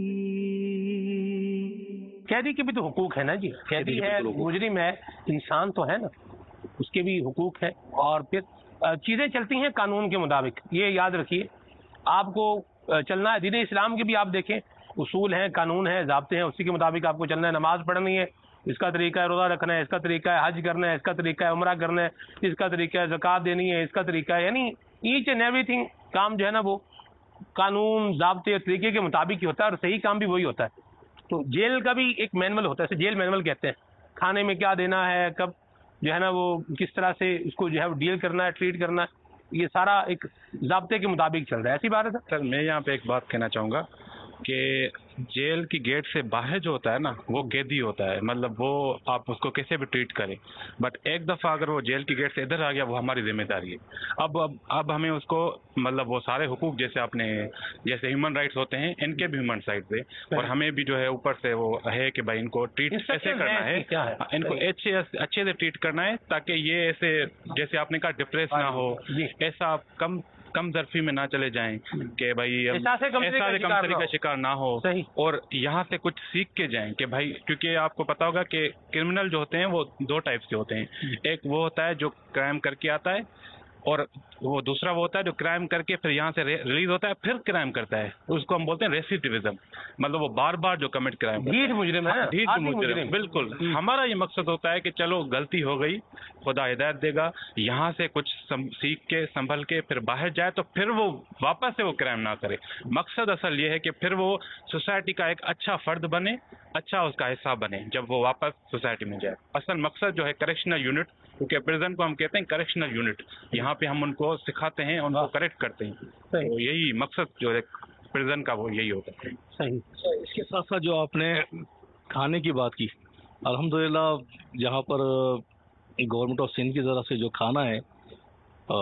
[SPEAKER 3] قیدی کے بھی تو حقوق ہے نا جی, قیدی ہے, مجرم ہے, انسان تو ہے نا, اس کے بھی حقوق ہے. اور پھر چیزیں چلتی ہیں قانون کے مطابق, یہ یاد رکھیے. آپ کو چلنا ہے, دین اسلام کے بھی آپ دیکھیں اصول ہیں, قانون ہیں, ضابطے ہیں, اسی کے مطابق آپ کو چلنا ہے. نماز پڑھنی ہے, اس کا طریقہ ہے. روزہ رکھنا ہے, اس کا طریقہ ہے. حج کرنا ہے, اس کا طریقہ ہے. عمرہ کرنا ہے, اس کا طریقہ ہے. زکوٰۃ دینی ہے, اس کا طریقہ ہے. یعنی ایچ اینڈ ایوری تھنگ کام جو ہے نا وہ قانون ضابطے طریقے کے مطابق ہی ہوتا ہے, اور صحیح کام بھی وہی ہوتا ہے. تو جیل کا بھی ایک مینول ہوتا ہے, جیل مینول کہتے ہیں. کھانے میں کیا دینا ہے, کب جو ہے نا وہ کس طرح سے اس کو جو ہے ڈیل کرنا ہے, ٹریٹ کرنا ہے, یہ سارا ایک ضابطے کے مطابق چل رہا ہے. ایسی بات ہے سر.
[SPEAKER 6] سر میں یہاں پہ ایک بات کہنا چاہوں گا کہ جیل کی گیٹ سے باہر جو ہوتا ہے نا وہ قیدی ہوتا ہے, مطلب وہ آپ اس کو کیسے بھی ٹریٹ کریں, بٹ ایک دفعہ اگر وہ جیل کی گیٹ سے ادھر آ گیا وہ ہماری ذمہ داری ہے. اب اب اب ہمیں اس کو مطلب وہ سارے حقوق جیسے آپ نے جیسے ہیومن رائٹس ہوتے ہیں ان کے بھی ہیومن رائٹس ہے, اور ہمیں بھی جو ہے اوپر سے وہ ہے کہ بھائی ان کو ٹریٹ ایسے کرنا ہے, ان کو اچھے اچھے سے ٹریٹ کرنا ہے تاکہ یہ ایسے جیسے آپ نے کہا ڈپریس نہ ہو, ایسا کم कम ज़रफ़ी में ना चले जाएं कि भाई
[SPEAKER 3] एहसास कमतरी
[SPEAKER 6] का शिकार ना हो, और यहाँ से कुछ सीख के जाएं कि भाई, क्योंकि आपको पता होगा कि क्रिमिनल जो होते हैं वो दो टाइप के होते हैं। एक वो होता है जो क्राइम करके आता है, और वो दूसरा वो होता है जो क्राइम करके फिर यहाँ से रिलीज होता है, फिर क्राइम करता है। उसको हम बोलते हैं रेसिडिविज्म, मतलब वो बार बार जो कमिट क्राइम,
[SPEAKER 3] ढीठ मुजरिम है,
[SPEAKER 6] ढीठ मुजरिम। बिल्कुल, हमारा ये मकसद होता है कि चलो गलती हो गई, खुदा हिदायत देगा, यहाँ से कुछ सीख के संभल के फिर बाहर जाए तो फिर वो वापस से वो क्राइम ना करे। मकसद असल ये है कि फिर वो सोसाइटी का एक अच्छा फर्द बने, अच्छा उसका हिस्सा बने जब वो वापस सोसाइटी में जाए। असल मकसद जो है करेक्शनल यूनिट, क्योंकि प्रिजन को हम कहते हैं करेक्शनल यूनिट, यहाँ पे हम उनको सिखाते हैं, उनको करेक्ट करते हैं। तो यही मकसद जो है प्रिजन का वो यही होता है।
[SPEAKER 3] सही।
[SPEAKER 5] इसके साथ साथ जो आपने खाने की बात की, अल्हम्दुलिल्लाह यहाँ पर गवर्नमेंट ऑफ सिंध की तरफ से जो खाना है, आ,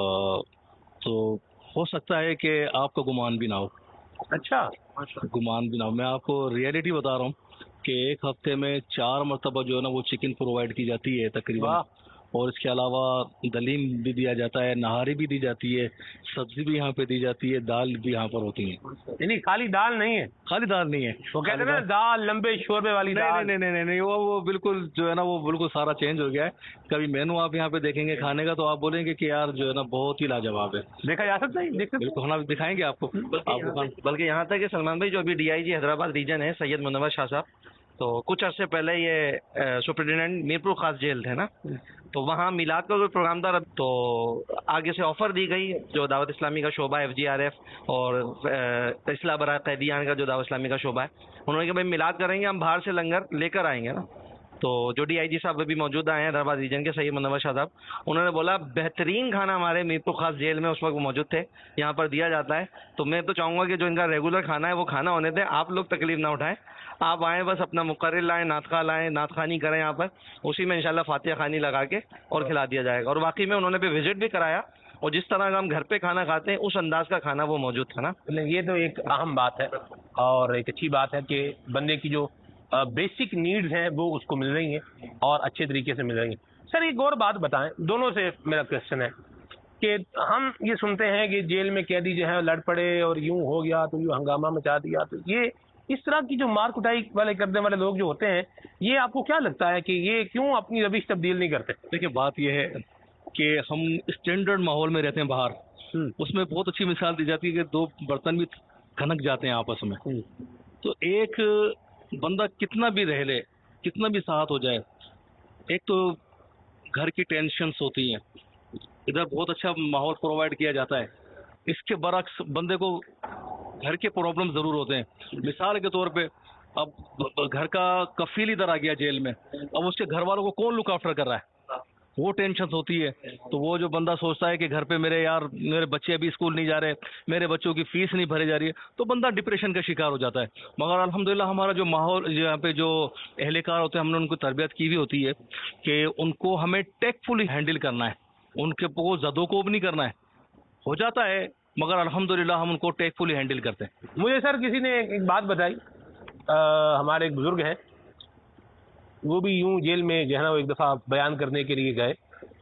[SPEAKER 5] तो हो सकता है कि आपका गुमान भी ना हो।
[SPEAKER 3] अच्छा,
[SPEAKER 5] गुमान भी ना हो। मैं आपको रियलिटी बता रहा हूँ कि एक हफ्ते में चार मरतबा जो है ना वो चिकन प्रोवाइड की जाती है तकरीबन, और इसके अलावा दलीम भी दिया जाता है, नहारी भी दी जाती है, सब्जी भी यहाँ पे दी जाती है, दाल भी यहाँ पर होती है।
[SPEAKER 3] यानी खाली दाल नहीं है?
[SPEAKER 5] खाली दाल नहीं है,
[SPEAKER 3] वो कहते हैं ना दाल लंबे शोरबे वाली दाल।
[SPEAKER 5] नहीं नहीं नहीं नहीं वो वो बिल्कुल जो है ना वो बिल्कुल सारा चेंज हो गया है। कभी मेनू आप यहाँ पे देखेंगे खाने का तो आप बोलेंगे कि यार जो है ना बहुत ही लाजवाब है।
[SPEAKER 3] देखा जा सकता है?
[SPEAKER 5] बिल्कुल, हम दिखाएंगे आपको। आपको
[SPEAKER 7] बल्कि यहाँ तक कि सलमान भाई जो अभी D I G Hyderabad region है सैयद मुनव्वर शाह साहब, तो कुछ अर्से पहले ये सुप्रिटेंडेंट मीरपुर खास जेल थे ना, तो वहाँ मिलाद का कोई प्रोग्राम था, तो आगे से ऑफ़र दी गई जो दावत इस्लामी का शोबा एफ जी आर एफ और इस्लाह बराए कैदियान का जो दावत इस्लामी का शोबा है, उन्होंने कहा भाई मिलाद करेंगे, हम बाहर से लंगर लेकर आएंगे ना। तो जो डी आई जी साहब अभी मौजूद आए हैं हैदराबाद रीजन के सैयद मुनव्वर शाह साहब, उन्होंने बोला बेहतरीन खाना हमारे मीरपुर खास जेल में उस वक्त मौजूद थे, यहाँ पर दिया जाता है। तो मैं तो चाहूँगा कि जो इनका रेगुलर खाना है वो खाना होने दें, आप लोग तकलीफ ना उठाएं, आप आएँ बस अपना मुकर्रिर लाएँ, नातखा लाएँ, नातखानी करें यहाँ पर, उसी में इंशाल्लाह फातिहा खानी लगा के और खिला दिया जाएगा। और वाकई में उन्होंने भी विजिट भी कराया, और जिस तरह का हम घर पे खाना खाते हैं उस अंदाज का खाना वो मौजूद था ना।
[SPEAKER 3] ये तो एक अहम बात है और एक अच्छी बात है कि बंदे की जो बेसिक नीड्स हैं वो उसको मिल रही हैं और अच्छे तरीके से मिल रही हैं। सर एक और बात बताएं, दोनों से मेरा क्वेश्चन है कि हम ये सुनते हैं कि जेल में कैदी जो है लड़ पड़े और यूं हो गया तो यूं हंगामा मचा दिया, तो ये इस तरह की जो मार कुटाई वाले करने वाले लोग जो होते हैं, ये आपको क्या लगता है कि ये क्यों अपनी रविश तब्दील नहीं करते?
[SPEAKER 5] देखिए बात ये है कि हम स्टैंडर्ड माहौल में रहते हैं बाहर, उसमें बहुत अच्छी मिसाल दी जाती है कि दो बर्तन भी खनक जाते हैं आपस में, तो एक बंदा कितना भी रह ले, कितना भी साथ हो जाए, एक तो घर की टेंशन्स होती हैं, इधर बहुत अच्छा माहौल प्रोवाइड किया जाता है, इसके बरक्स बंदे को घर के प्रॉब्लम ज़रूर होते हैं। मिसाल के तौर पे अब घर का कफील इधर आ गया जेल में, अब उसके घर वालों को कौन लुक आफ्टर कर रहा है, वो टेंशन होती है। तो वो जो बंदा सोचता है कि घर पे मेरे यार मेरे बच्चे अभी स्कूल नहीं जा रहे, मेरे बच्चों की फीस नहीं भरी जा रही है, तो बंदा डिप्रेशन का शिकार हो जाता है। मगर अल्हम्दुलिल्लाह हमारा जो माहौल यहाँ पे जो एहलकार होते हैं, हमने उनको तरबियत की भी होती है कि उनको हमें टेकफुली हैंडल करना है, उनके को ज़दोकोब नहीं करना है। हो जाता है मगर अल्हम्दुलिल्लाह हम उनको टेकफुली हैंडल करते हैं।
[SPEAKER 3] मुझे सर किसी ने एक बात बताई, आ, हमारे एक बुजुर्ग हैं, वो भी यूं जेल में जो है ना वो एक दफ़ा बयान करने के लिए गए।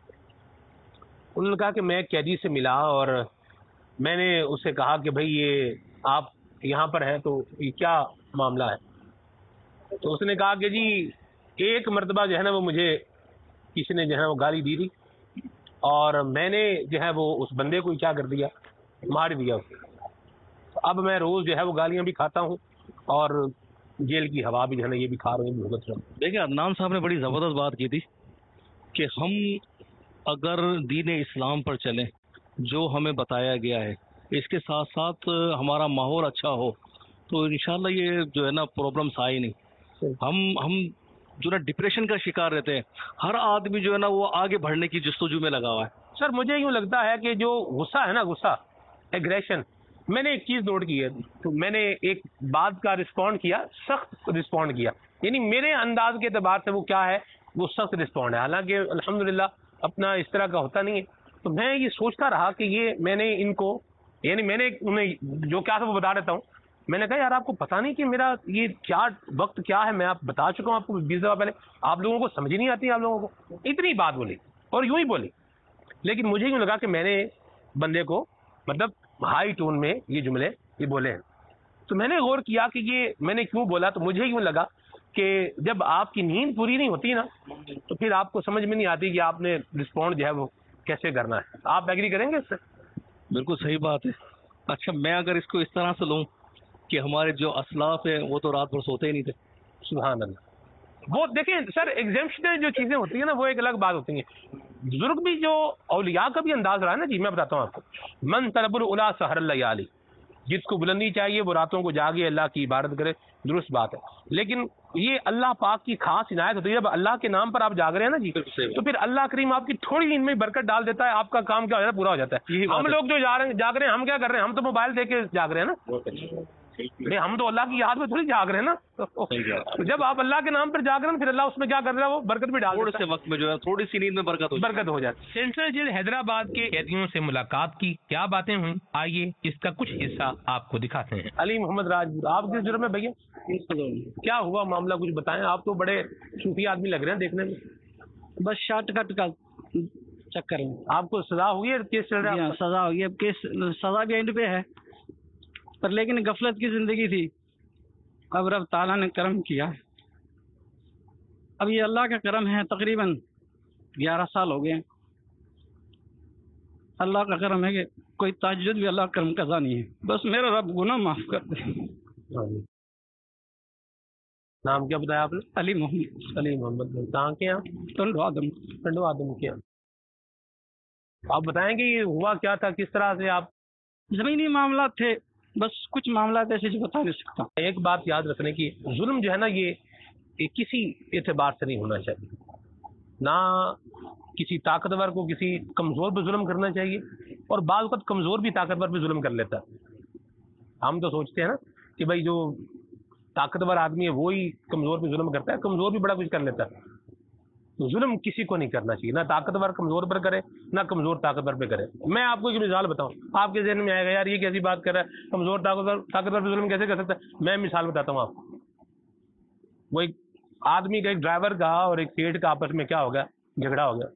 [SPEAKER 3] उन्होंने कहा कि मैं कैदी से मिला और मैंने उससे कहा कि भाई ये आप यहाँ पर हैं तो ये क्या मामला है। तो उसने कहा कि जी एक मर्तबा जो है ना वो मुझे किसी ने जो है वो गाली दी थी और मैंने जो है वो उस बंदे को क्या कर दिया, मार दिया उसे। अब मैं रोज़ जो है वो गालियाँ भी खाता हूँ और जेल की हवा भी जो है ना ये भी खा रहे हैं, भुगत रहे हैं।
[SPEAKER 5] देखिए अदनान साहब ने बड़ी ज़बरदस्त बात की थी कि हम अगर दीन इस्लाम पर चलें, जो हमें बताया गया है, इसके साथ साथ हमारा माहौल अच्छा हो, तो इंशाल्लाह ये जो है ना प्रॉब्लम्स आए नहीं। हम हम जो ना डिप्रेशन का शिकार रहते हैं, हर आदमी जो है ना वो आगे बढ़ने की जस्तजू में लगा हुआ है।
[SPEAKER 3] सर मुझे यूँ लगता है कि जो गुस्सा है ना, गुस्सा एग्रेशन, मैंने एक चीज़ नोट की है, तो मैंने एक बात का रिस्पॉन्ड किया, सख्त रिस्पॉन्ड किया, यानी मेरे अंदाज के एतबार से वो क्या है, वो सख्त रिस्पॉन्ड है। हालांकि अल्हम्दुलिल्लाह अपना इस तरह का होता नहीं है। तो मैं ये सोचता रहा कि ये मैंने इनको, यानी मैंने उन्हें जो क्या था वो बता देता हूँ। मैंने कहा यार आपको पता नहीं कि मेरा ये क्या वक्त क्या है, मैं आप बता चुका हूँ आपको बीस दफ़ा पहले, आप लोगों को समझ ही नहीं आती, आप लोगों को इतनी बात बोली और यूँ ही बोली। लेकिन मुझे यूँ लगा कि मैंने बंदे को مطلب ہائی ٹون میں یہ جملے یہ بولے ہیں. تو میں نے غور کیا کہ یہ میں نے کیوں بولا, تو مجھے یوں لگا کہ جب آپ کی نیند پوری نہیں ہوتی نا تو پھر آپ کو سمجھ میں نہیں آتی کہ آپ نے رسپونڈ جو ہے وہ کیسے کرنا ہے. آپ ایگری کریں گے اس سے؟
[SPEAKER 5] بالکل صحیح بات ہے. اچھا میں اگر اس کو اس طرح سے لوں کہ ہمارے جو اسلاف ہیں وہ تو رات بھر سوتے ہی نہیں تھے.
[SPEAKER 3] سبحان اللہ. وہ دیکھیں سر, ایگزیمشن جو چیزیں ہوتی ہیں نا وہ ایک الگ بات ہوتی ہیں. بزرگ بھی جو اولیاء کا بھی انداز رہا ہے نا جی, میں بتاتا ہوں آپ کو. من طلب الاولا سحر اللیالی, جس کو بلندی چاہیے وہ راتوں کو جاگے اللہ کی عبادت کرے, درست بات ہے. لیکن یہ اللہ پاک کی خاص عنایت ہوتی ہے, جب اللہ کے نام پر آپ جاگ رہے ہیں نا جی, تو پھر اللہ کریم آپ کی تھوڑی نیند میں برکت ڈال دیتا ہے, آپ کا کام کیا ہو جاتا ہے, پورا ہو جاتا ہے. ہم لوگ جو جا رہے ہیں جاگ رہے ہیں, ہم کیا کر رہے ہیں, ہم تو موبائل دے کے جاگ رہے ہیں نا. نہیں, ہم تو اللہ کی یاد میں تھوڑی جاگ رہے ہیں نا. تو جب آپ اللہ کے نام پر جاگ رہے ہیں پھر اللہ اس میں کیا کر رہا ہے, وہ برکت بھی ڈال
[SPEAKER 5] تھوڑے سے وقت میں جو ہے تھوڑی سی نیند میں برکت ہو
[SPEAKER 3] برکت ہو جاتی ہے.
[SPEAKER 2] سینٹرل جیل حیدرآباد کے قیدیوں سے ملاقات کی کیا باتیں ہوئیں, آئیے اس کا کچھ حصہ آپ کو دکھاتے ہیں.
[SPEAKER 3] علی محمد راج, آپ کس جرم میں بھیا کیا ہوا معاملہ کچھ بتائیں. آپ تو بڑے صوفی آدمی لگ رہے ہیں دیکھنے میں.
[SPEAKER 8] بس شارٹ کٹ کا چکر ہے.
[SPEAKER 3] آپ کو سزا ہوئی ہے, کیس چل رہا ہے؟
[SPEAKER 8] سزا ہوئی ہے, کیس سزا بھی اینڈ پہ ہے, پر لیکن غفلت کی زندگی تھی. اب رب تعالیٰ نے کرم کیا, اب یہ اللہ کا کرم ہے. تقریباً گیارہ سال ہو گئے. اللہ کا کرم ہے کہ کوئی تہجد بھی اللہ کرم قضا نہیں ہے. بس میرا رب گناہ معاف کر دے.
[SPEAKER 3] نام کیا بتایا آپ نے؟
[SPEAKER 8] علی محمد.
[SPEAKER 3] علی محمد. کہاں کے ہیں؟
[SPEAKER 8] ٹنڈو آدم.
[SPEAKER 3] ٹنڈو آدم کے. آپ بتائیں گے یہ ہوا کیا تھا, کس طرح سے آپ؟
[SPEAKER 8] زمینی معاملات تھے, بس کچھ معاملات ایسے جو بتا نہیں سکتا.
[SPEAKER 3] ایک بات یاد رکھنے کی, ظلم جو ہے نا یہ کسی اعتبار سے نہیں ہونا چاہیے. نہ کسی طاقتور کو کسی کمزور پہ ظلم کرنا چاہیے, اور بعض وقت کمزور بھی طاقتور پہ ظلم کر لیتا ہے. ہم تو سوچتے ہیں نا کہ بھائی جو طاقتور آدمی ہے وہی کمزور پہ ظلم کرتا ہے, کمزور بھی بڑا کچھ کر لیتا ہے. تو ظلم کسی کو نہیں کرنا چاہیے, نہ طاقتور کمزور پر کرے نہ کمزور طاقتور پہ کرے. میں آپ کو ایک مثال بتاؤں, آپ کے ذہن میں آئے گا یار یہ کیسی بات کر رہا ہے, کمزور طاقتور طاقتور پہ ظلم کیسے کر سکتا ہے. میں مثال بتاتا ہوں آپ کو. وہ ایک آدمی کا, ایک ڈرائیور کا اور ایک سیٹ کا آپس میں کیا ہو گیا, جھگڑا ہو گیا.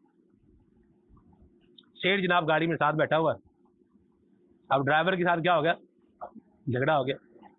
[SPEAKER 3] سیٹ جناب گاڑی میں ساتھ بیٹھا ہوا ہے, اب ڈرائیور کے ساتھ کیا ہو گیا, جھگڑا ہو گیا.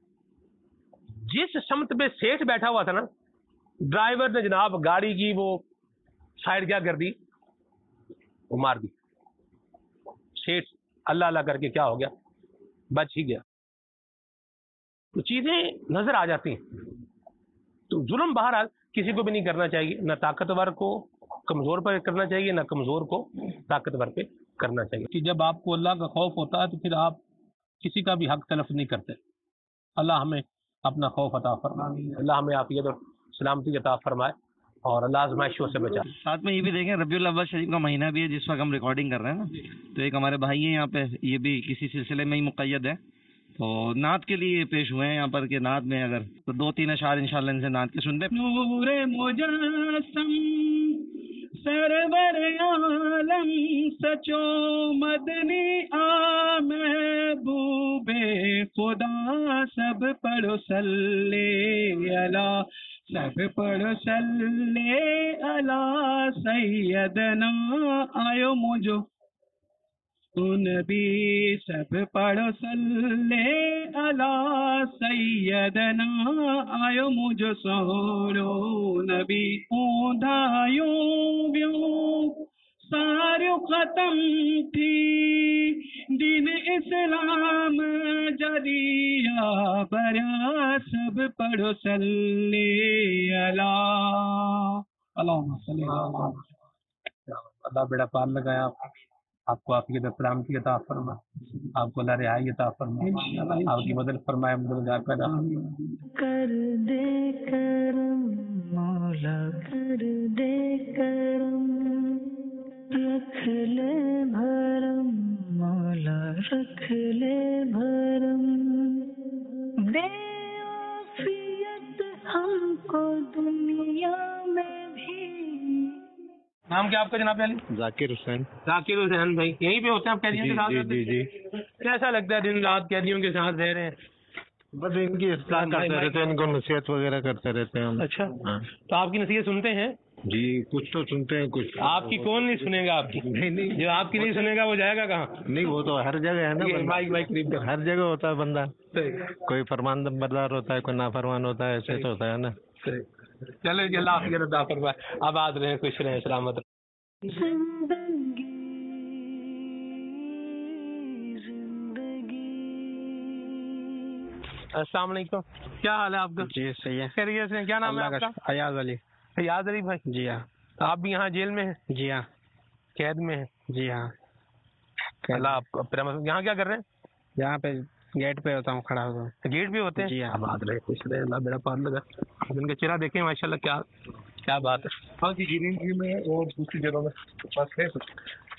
[SPEAKER 3] جس سمت پہ سیٹ بیٹھا ہوا تھا نا, ڈرائیور نے جناب گاڑی کی وہ سائڈ کیا کر دی, وہ مار دی. سیٹ اللہ اللہ کر کے کیا ہو گیا, بچ ہی گیا. تو چیزیں نظر آ جاتی ہیں. تو ظلم بہرحال کسی کو بھی نہیں کرنا چاہیے, نہ طاقتور کو کمزور پر کرنا چاہیے نہ کمزور کو طاقتور پہ کرنا چاہیے. کہ جب آپ کو اللہ کا خوف ہوتا ہے تو پھر آپ کسی کا بھی حق تلف نہیں کرتے. اللہ ہمیں اپنا خوف عطا فرمائے, اللہ ہمیں عافیت اور سلامتی عطا فرمائے, اور اللہ آزمائشوں سے بچا.
[SPEAKER 7] ساتھ میں یہ بھی دیکھیں ربیع الاول شریف کا مہینہ بھی ہے جس وقت ہم ریکارڈنگ کر رہے ہیں نا, تو ایک ہمارے بھائی ہیں یہاں پہ, یہ بھی کسی سلسلے میں ہی مقید ہے, تو نعت کے لیے پیش ہوئے ہیں یہاں پر کہ نعت میں اگر تو دو تین اشعار انشاءاللہ ان سے نعت کے سنتے.
[SPEAKER 8] نور مجسم سرور عالم سچو مدنی آ محبوب خدا, سب پڑھو صلی اللہ, سب پڑھو صلی اللہ سیدنا آیو مجھو نبی, سب پڑھو صلی اللہ سیدنا آیو مجھو سہولو نبی. اودھایوں بیوں ساریو ختم تھی دین اسلام جدیا بریا, سب پڑھو صلی اللہ. اللہم صلی اللہ.
[SPEAKER 3] اللہ بیڑا پار لگایا, آپ کو عافیت اور سلامتی عطا فرمائے, آپ کو اللہ رہائی عطا فرمائے, آپ کی مدد فرمائے, مددگار پیدا
[SPEAKER 1] کر دے کرم مولا, کر دے کرم, رکھ لے بھرم مولا, رکھ لے بھرم, دے عافیت ہم کو دنیا میں بھی.
[SPEAKER 3] نام کیا آپ کا جناب علی؟
[SPEAKER 5] ذاکر حسین.
[SPEAKER 3] ذاکر حسین بھائی یہیں پہ ہوتے ہیں آپ قیدیوں کے ساتھ؟
[SPEAKER 5] جی جی.
[SPEAKER 3] کیسا لگتا ہے دن رات قیدیوں کے ساتھ رہ رہے ہیں؟
[SPEAKER 5] بس ان کی اصلاح کرتے رہتے ہیں, ان کو نصیحت وغیرہ کرتے رہتے ہیں.
[SPEAKER 3] اچھا, تو آپ کی نصیحت سنتے ہیں؟
[SPEAKER 9] جی کچھ تو سنتے ہیں کچھ.
[SPEAKER 3] آپ کی کون نہیں سنے گا؟ آپ کی
[SPEAKER 9] نہیں نہیں
[SPEAKER 3] جو آپ کی نہیں سنے گا وہ جائے گا کہاں؟
[SPEAKER 9] نہیں وہ تو ہر جگہ ہے نا بندہ. ہر جگہ ہوتا ہے بندہ. کوئی فرمان بردار ہوتا ہے کوئی نافرمان ہوتا ہے ایسے تو ہوتا ہے نا.
[SPEAKER 3] چلے جی اللہ آپ رضا فرمائے. آباد رہے خوش رہے سلامت رہے.
[SPEAKER 1] زندگی زندگی.
[SPEAKER 3] السلام علیکم. کیا حال ہے آپ کا؟
[SPEAKER 8] جی صحیح ہے.
[SPEAKER 3] خیریت سے؟ کیا نام ہے آپ کا؟
[SPEAKER 8] ایاز علی.
[SPEAKER 3] ایاز علی بھائی.
[SPEAKER 8] جی ہاں.
[SPEAKER 3] آپ بھی یہاں جیل میں ہیں؟
[SPEAKER 8] جی ہاں.
[SPEAKER 3] قید میں ہیں؟
[SPEAKER 8] جی ہاں.
[SPEAKER 3] اللہ آپ کو یہاں کیا کر رہے ہیں؟
[SPEAKER 8] یہاں پہ گیٹ پہ ہوتا ہوں کھڑا ہوتا ہوں.
[SPEAKER 3] گیٹ بھی ہوتے ہیں؟
[SPEAKER 8] جی ہاں.
[SPEAKER 3] آباد رہے خوش رہے اللہ میرا پار لگا. ان کا چہرہ دیکھیں ماشاء اللہ کیا کیا بات ہے.
[SPEAKER 6] ہاں جی گرینری میں اور دوسری جگہوں میں بس ہے کچھ.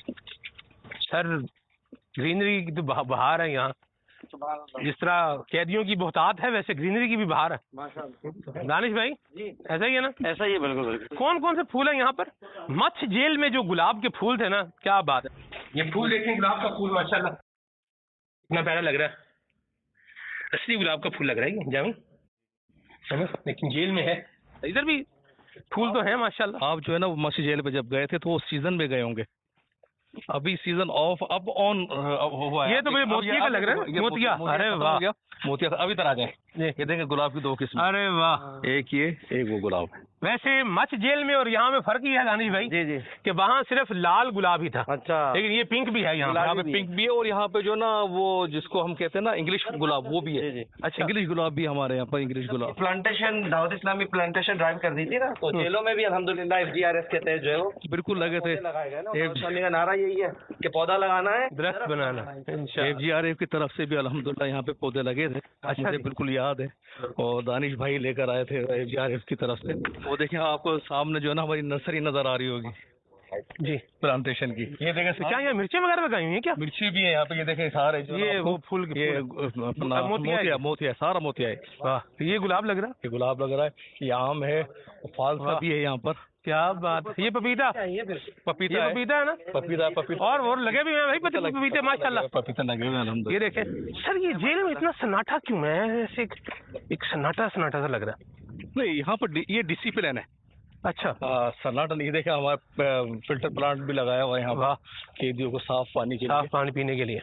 [SPEAKER 3] سر گرینری کی تو بہار ہے یہاں. جس طرح قیدیوں کی بہتات ہے ویسے گرینری کی بھی بہار ہے. دانش بھائی
[SPEAKER 7] جی
[SPEAKER 3] ایسا ہی ہے نا؟
[SPEAKER 7] ایسا ہی ہے بالکل بالکل.
[SPEAKER 3] کون کون سے پھول ہیں یہاں پر؟ مچھ جیل میں جو گلاب کے پھول تھے نا کیا بات ہے. یہ پھول دیکھیں گلاب کا پھول ماشاء اللہ اتنا پیارا لگ رہا ہے. اصلی گلاب کا پھول لگ رہا ہے جاؤں لیکن جیل میں ہے. ادھر بھی پھول تو ہیں ماشاء اللہ.
[SPEAKER 5] آپ جو ہے نا مچھ جیل پہ جب گئے تھے تو وہ سیزن میں گئے ہوں گے. ابھی سیزن آف اب آن ہوا ہے.
[SPEAKER 3] یہ تو مجھے موتیا کا لگ رہا ہے. موتیا. ارے واہ
[SPEAKER 5] موتیا ابھی طرح گئے. یہ دیکھیں گلاب کی دو قسم.
[SPEAKER 3] ارے واہ.
[SPEAKER 5] ایک یہ ایک وہ گلاب.
[SPEAKER 3] ویسے مچھ جیل میں اور یہاں میں فرق یہ ہے دانش بھائی
[SPEAKER 7] جی جی
[SPEAKER 3] کہ وہاں صرف لال گلاب ہی تھا.
[SPEAKER 7] اچھا.
[SPEAKER 3] لیکن یہ پنک بھی ہے یہاں
[SPEAKER 5] یہاں پہ پنک بھی ہے اور یہاں پہ جو نا وہ جس کو ہم کہتے ہیں نا انگلش گلاب وہ بھی ہے.
[SPEAKER 3] اچھا
[SPEAKER 5] انگلش گلاب بھی ہمارے یہاں پر انگلش گلاب.
[SPEAKER 7] پلانٹیشن دعوت اسلامی پلانٹیشن ڈرائیو کر دی تھی نا تو جیلوں میں بھی الحمدللہ ایف جی آر ایس کے تحت جو ہے وہ
[SPEAKER 5] بالکل لگے تھے.
[SPEAKER 7] لگائے گئے نا. دعوت اسلامی کا نعرہ یہی ہے کہ پودا لگانا ہے
[SPEAKER 3] درخت بنانا.
[SPEAKER 5] ایف جی آر ایف کی طرف سے بھی الحمدللہ یہاں پہ پودے لگے تھے. مجھے بالکل یاد ہے اور دانش بھائی لے کر آئے تھے ایف جی آر ایف کی طرف سے. وہ دیکھیں آپ کو سامنے جو ہے نا ہماری نرسری نظر آ رہی ہوگی
[SPEAKER 3] جی
[SPEAKER 5] پلانٹیشن کی.
[SPEAKER 3] یہ دیکھیں کیا یہ مرچیں وغیرہ لگائی ہوئی ہیں کیا؟
[SPEAKER 5] مرچی بھی ہے یہاں پہ. یہ دیکھیں سارے
[SPEAKER 3] یہ وہ پھول
[SPEAKER 5] یہ موتیا موتیا سارا موتیا ہے.
[SPEAKER 3] واہ یہ گلاب لگ رہا ہے.
[SPEAKER 5] یہ گلاب لگ رہا ہے. یہ آم ہے فالسا بھی ہے یہاں پر.
[SPEAKER 3] کیا بات ہے. یہ پپیتا
[SPEAKER 5] پپیتا
[SPEAKER 3] پپیتا ہے نا.
[SPEAKER 5] پپیتا پپیتا
[SPEAKER 3] اور وہ لگے بھی ہیں بھائی پپیتے ماشاء اللہ.
[SPEAKER 5] پپیتا لگے ہوئے الحمد.
[SPEAKER 3] یہ دیکھیں سر یہ جیل میں اتنا سناٹا کیوں ہے؟ ایسے ایک سناٹا سناٹا سا لگ رہا ہے.
[SPEAKER 5] نہیں یہاں پر یہ ڈسپلن ہے.
[SPEAKER 3] اچھا
[SPEAKER 5] سناٹا نہیں. دیکھا ہمارا فلٹر پلانٹ بھی لگایا ہوا ہے یہاں پر قیدیوں کو صاف پانی کے
[SPEAKER 3] صاف پانی پینے کے لیے.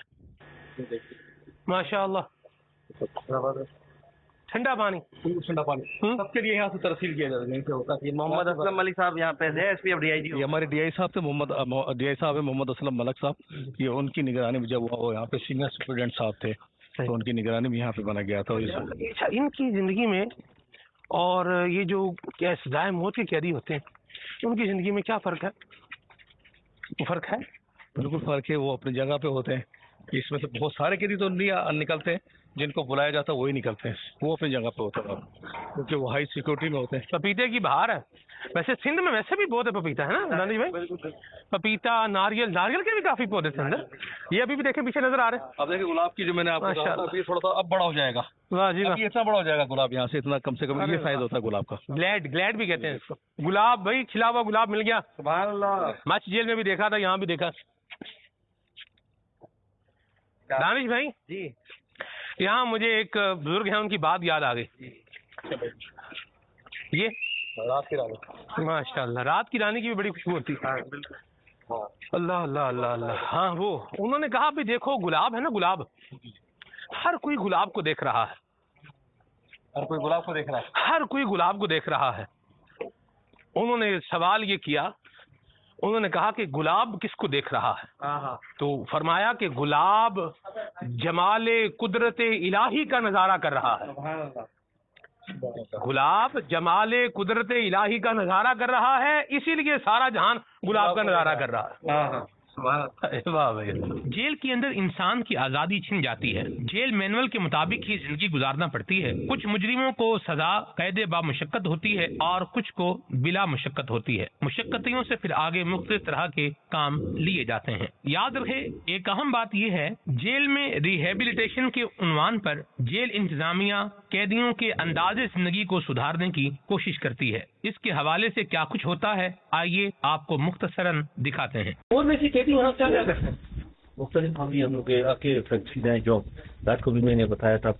[SPEAKER 3] ماشاء اللہ ٹھنڈا پانی.
[SPEAKER 5] ٹھنڈا پانی سب کے لیے یہاں سے ترسیل کیا جاتا ہے. ہوتا ہے
[SPEAKER 7] محمد اسلم ملک صاحب یہاں پہ ہے S P F D I G.
[SPEAKER 5] یہ ہمارے ڈی آئی صاحب تھے محمد ڈی آئی صاحب ہے محمد اسلم ملک صاحب. یہ ان کی نگرانی میں جب وہ یہاں پہ سینئر اسٹوڈنٹ صاحب تھے تو ان کی نگرانی میں یہاں پہ بنا گیا تھا.
[SPEAKER 3] اچھا ان کی زندگی میں اور یہ جو کیا سزائے موت کے قیدی ہوتے ہیں ان کی زندگی میں کیا فرق ہے؟ فرق ہے
[SPEAKER 5] بالکل فرق ہے. وہ اپنی جگہ پہ ہوتے ہیں. اس میں سے بہت سارے قیدی تو نہیں نکلتے ہیں. جن کو بلایا جاتا ہے وہی نکلتے ہیں. وہ اپنی جگہ پہ ہوتے ہیں کیونکہ وہ ہائی سیکورٹی میں ہوتے ہیں.
[SPEAKER 3] پپیتے کی بہار ہے. ویسے سندھ میں ویسے بھی بہت ہے پپیتا ہے نا دانش بھائی. پپیتا ناریل ناریل کے بھی کافی پودے تھے اندر. یہ ابھی بھی دیکھیں پیچھے نظر آ رہے ہیں.
[SPEAKER 5] اب دیکھیں گلاب کی جو میں نے آپ کو کہا تھا ابھی تھوڑا سا اب بڑا ہو جائے گا.
[SPEAKER 3] واہ جی
[SPEAKER 5] یہ اتنا بڑا ہو جائے گا گلاب یہاں سے اتنا کم سے کم یہ سائز ہوتا ہے گلاب کا.
[SPEAKER 3] گلیڈ گلیڈ بھی کہتے ہیں اس کو. گلاب بھائی کھلا ہوا گلاب مل گیا.
[SPEAKER 7] سبحان اللہ.
[SPEAKER 3] مچھ جیل میں بھی دیکھا تھا یہاں بھی دیکھا. دانش بھائی
[SPEAKER 7] جی
[SPEAKER 3] یہاں مجھے ایک بزرگ ہیں ان کی بات یاد آ گئی. یہ
[SPEAKER 5] رات کی رانی
[SPEAKER 3] ماشاء اللہ رات کی رانی کی بھی بڑی خوشبو ہوتی ہے. اللہ اللہ اللہ اللہ. ہاں وہ انہوں نے کہا بھی دیکھو گلاب ہے نا گلاب ہر کوئی گلاب کو دیکھ رہا ہے.
[SPEAKER 5] ہر کوئی گلاب کو دیکھ رہا ہے.
[SPEAKER 3] ہر کوئی گلاب کو دیکھ رہا ہے. انہوں نے سوال یہ کیا انہوں نے کہا کہ گلاب کس کو دیکھ رہا ہے؟ تو فرمایا کہ گلاب جمال قدرت الہی کا نظارہ کر رہا ہے. گلاب جمال قدرت الہی کا نظارہ کر رہا ہے اسی لیے سارا جہان گلاب کا نظارہ کر رہا ہے. جیل کے اندر انسان کی آزادی چھن جاتی ہے. جیل مینول کے مطابق ہی زندگی گزارنا پڑتی ہے. کچھ مجرموں کو سزا قید با مشقت ہوتی ہے اور کچھ کو بلا مشقت ہوتی ہے. مشقتیوں سے پھر آگے مختلف طرح کے کام لیے جاتے ہیں. یاد رکھے ایک اہم بات یہ ہے جیل میں ریہیبلیٹیشن کے عنوان پر جیل انتظامیہ قیدیوں کے انداز زندگی کو سدھارنے کی کوشش کرتی ہے. اس کے حوالے سے کیا کچھ ہوتا ہے آئیے آپ کو مختصراً دکھاتے ہیں.
[SPEAKER 10] اور میں سے قیدی وہاں کیا کرتے ہیں مختلف ہم بھی ہم لوگ کے فیکٹری ہیں جو رات کو بھی میں نے بتایا تھا آپ کو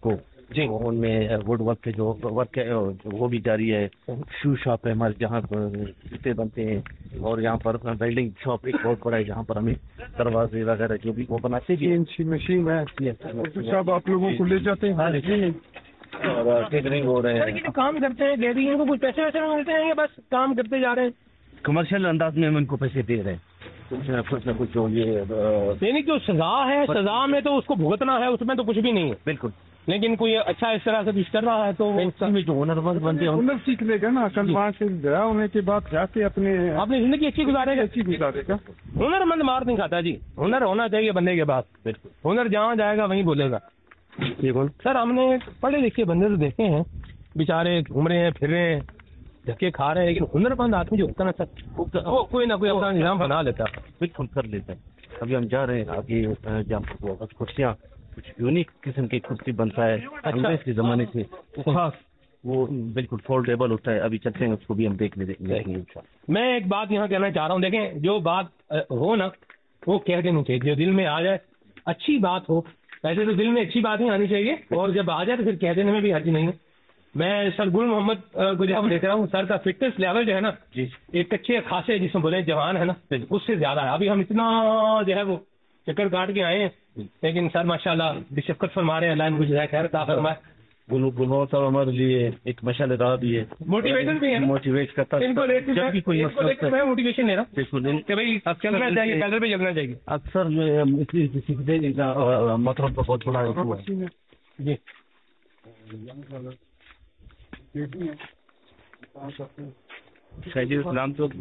[SPEAKER 3] جی
[SPEAKER 10] ان میں ووڈ ورک کے جو ورک ہے وہ بھی جاری ہے. شو شاپ ہے ہمارے جہاں پر جوتے بنتے ہیں, اور یہاں پر ویلڈنگ شاپ ایک بہت بڑا ہے جہاں پر ہمیں دروازے وغیرہ جو بھی وہ بناتے ہیں.
[SPEAKER 11] مشین ہے صاحب آپ لوگوں کو لے جاتے ہیں
[SPEAKER 10] اور کیٹرنگ ہو رہے ہیں.
[SPEAKER 2] جو کام کرتے ہیں کہہ رہی ہیں کچھ پیسے ویسے ملتے ہیں یا بس کام کرتے جا رہے ہیں؟
[SPEAKER 10] کمرشل انداز میں ہم ان کو پیسے دے رہے ہیں. کچھ نہ کچھ نہ کچھ جو یہ
[SPEAKER 2] یعنی جو سزا ہے, سزا میں تو اس کو بھگتنا ہے, اس میں تو کچھ بھی نہیں ہے.
[SPEAKER 10] بالکل.
[SPEAKER 2] لیکن کوئی اچھا اس طرح سے کچھ کر رہا ہے تو
[SPEAKER 10] جو ہنر مند بنتے ہیں
[SPEAKER 11] ہنر سیکھ لے گا نا. کل وہاں سے گیا ہونے کے بعد جا کے اپنے
[SPEAKER 2] اپنی زندگی اچھی گزارے گا.
[SPEAKER 11] اچھی گزارے گا.
[SPEAKER 2] ہنر مند مار نہیں کھاتا جی, ہنر ہونا چاہیے بندے کے پاس.
[SPEAKER 10] بالکل.
[SPEAKER 2] ہنر جہاں جائے گا وہیں بولے گا. سر ہم نے پڑھے لکھے بندے تو دیکھے ہیں بیچارے گھوم رہے ہیں پھر رہے ہیں دھکے کھا رہے ہیں, لیکن ہنر مند آدمی جو ہوتا ہے نا سر وہ کوئی نہ کوئی اپنا نظام بنا لیتا ہے.
[SPEAKER 10] بالکل کر لیتا ہے. ابھی ہم جا رہے ہیں آگے جہاں پر کرسیاں کچھ یونیک قسم کی کرسی بنتا ہے انگریز کے زمانے سے, وہ بالکل فولڈیبل ہوتا ہے. ابھی چلتے ہیں اس کو بھی ہم دیکھ لیں گے.
[SPEAKER 2] میں ایک بات یہاں کہنا چاہ رہا ہوں, دیکھیں جو بات ہو نا وہ کہہ دینی چاہیے, جو دل میں آ جائے اچھی بات ہو. ویسے تو دل میں اچھی بات ہی آنی چاہیے, اور جب آ جائے تو پھر کہہ دینے میں بھی حرج نہیں ہے. میں سر گل محمد کو جب دیکھ رہا ہوں, سر کا فٹنس لیول جو ہے نا
[SPEAKER 10] جی
[SPEAKER 2] ایک اچھے خاصے جس میں بولے جوان ہے نا اس سے زیادہ ہے. ابھی ہم اتنا جو ہے وہ چکر کاٹ کے آئے ہیں, لیکن سر ماشاءاللہ بشفقت فرما رہے ہیں, اللہ ان کو جزائے خیر عطا فرمائے.
[SPEAKER 10] گلو صاحب ہمارے لیے ایک مشعل راہ بھی ہے,
[SPEAKER 2] موٹیویشن بھی ہے,
[SPEAKER 10] موٹیویٹ کرتا ہے. جب بھی کوئی مسئلہ
[SPEAKER 2] میں موٹیویشن لے رہا ہوں کہ بھائی چلنا چاہیے, پیدل پہ چلنا چاہیے.
[SPEAKER 10] اکثر جو ہے اس لیے سیکھتے ہیں کا مطلب بہت بڑا ہے.
[SPEAKER 2] جی
[SPEAKER 10] شہید اسلام تو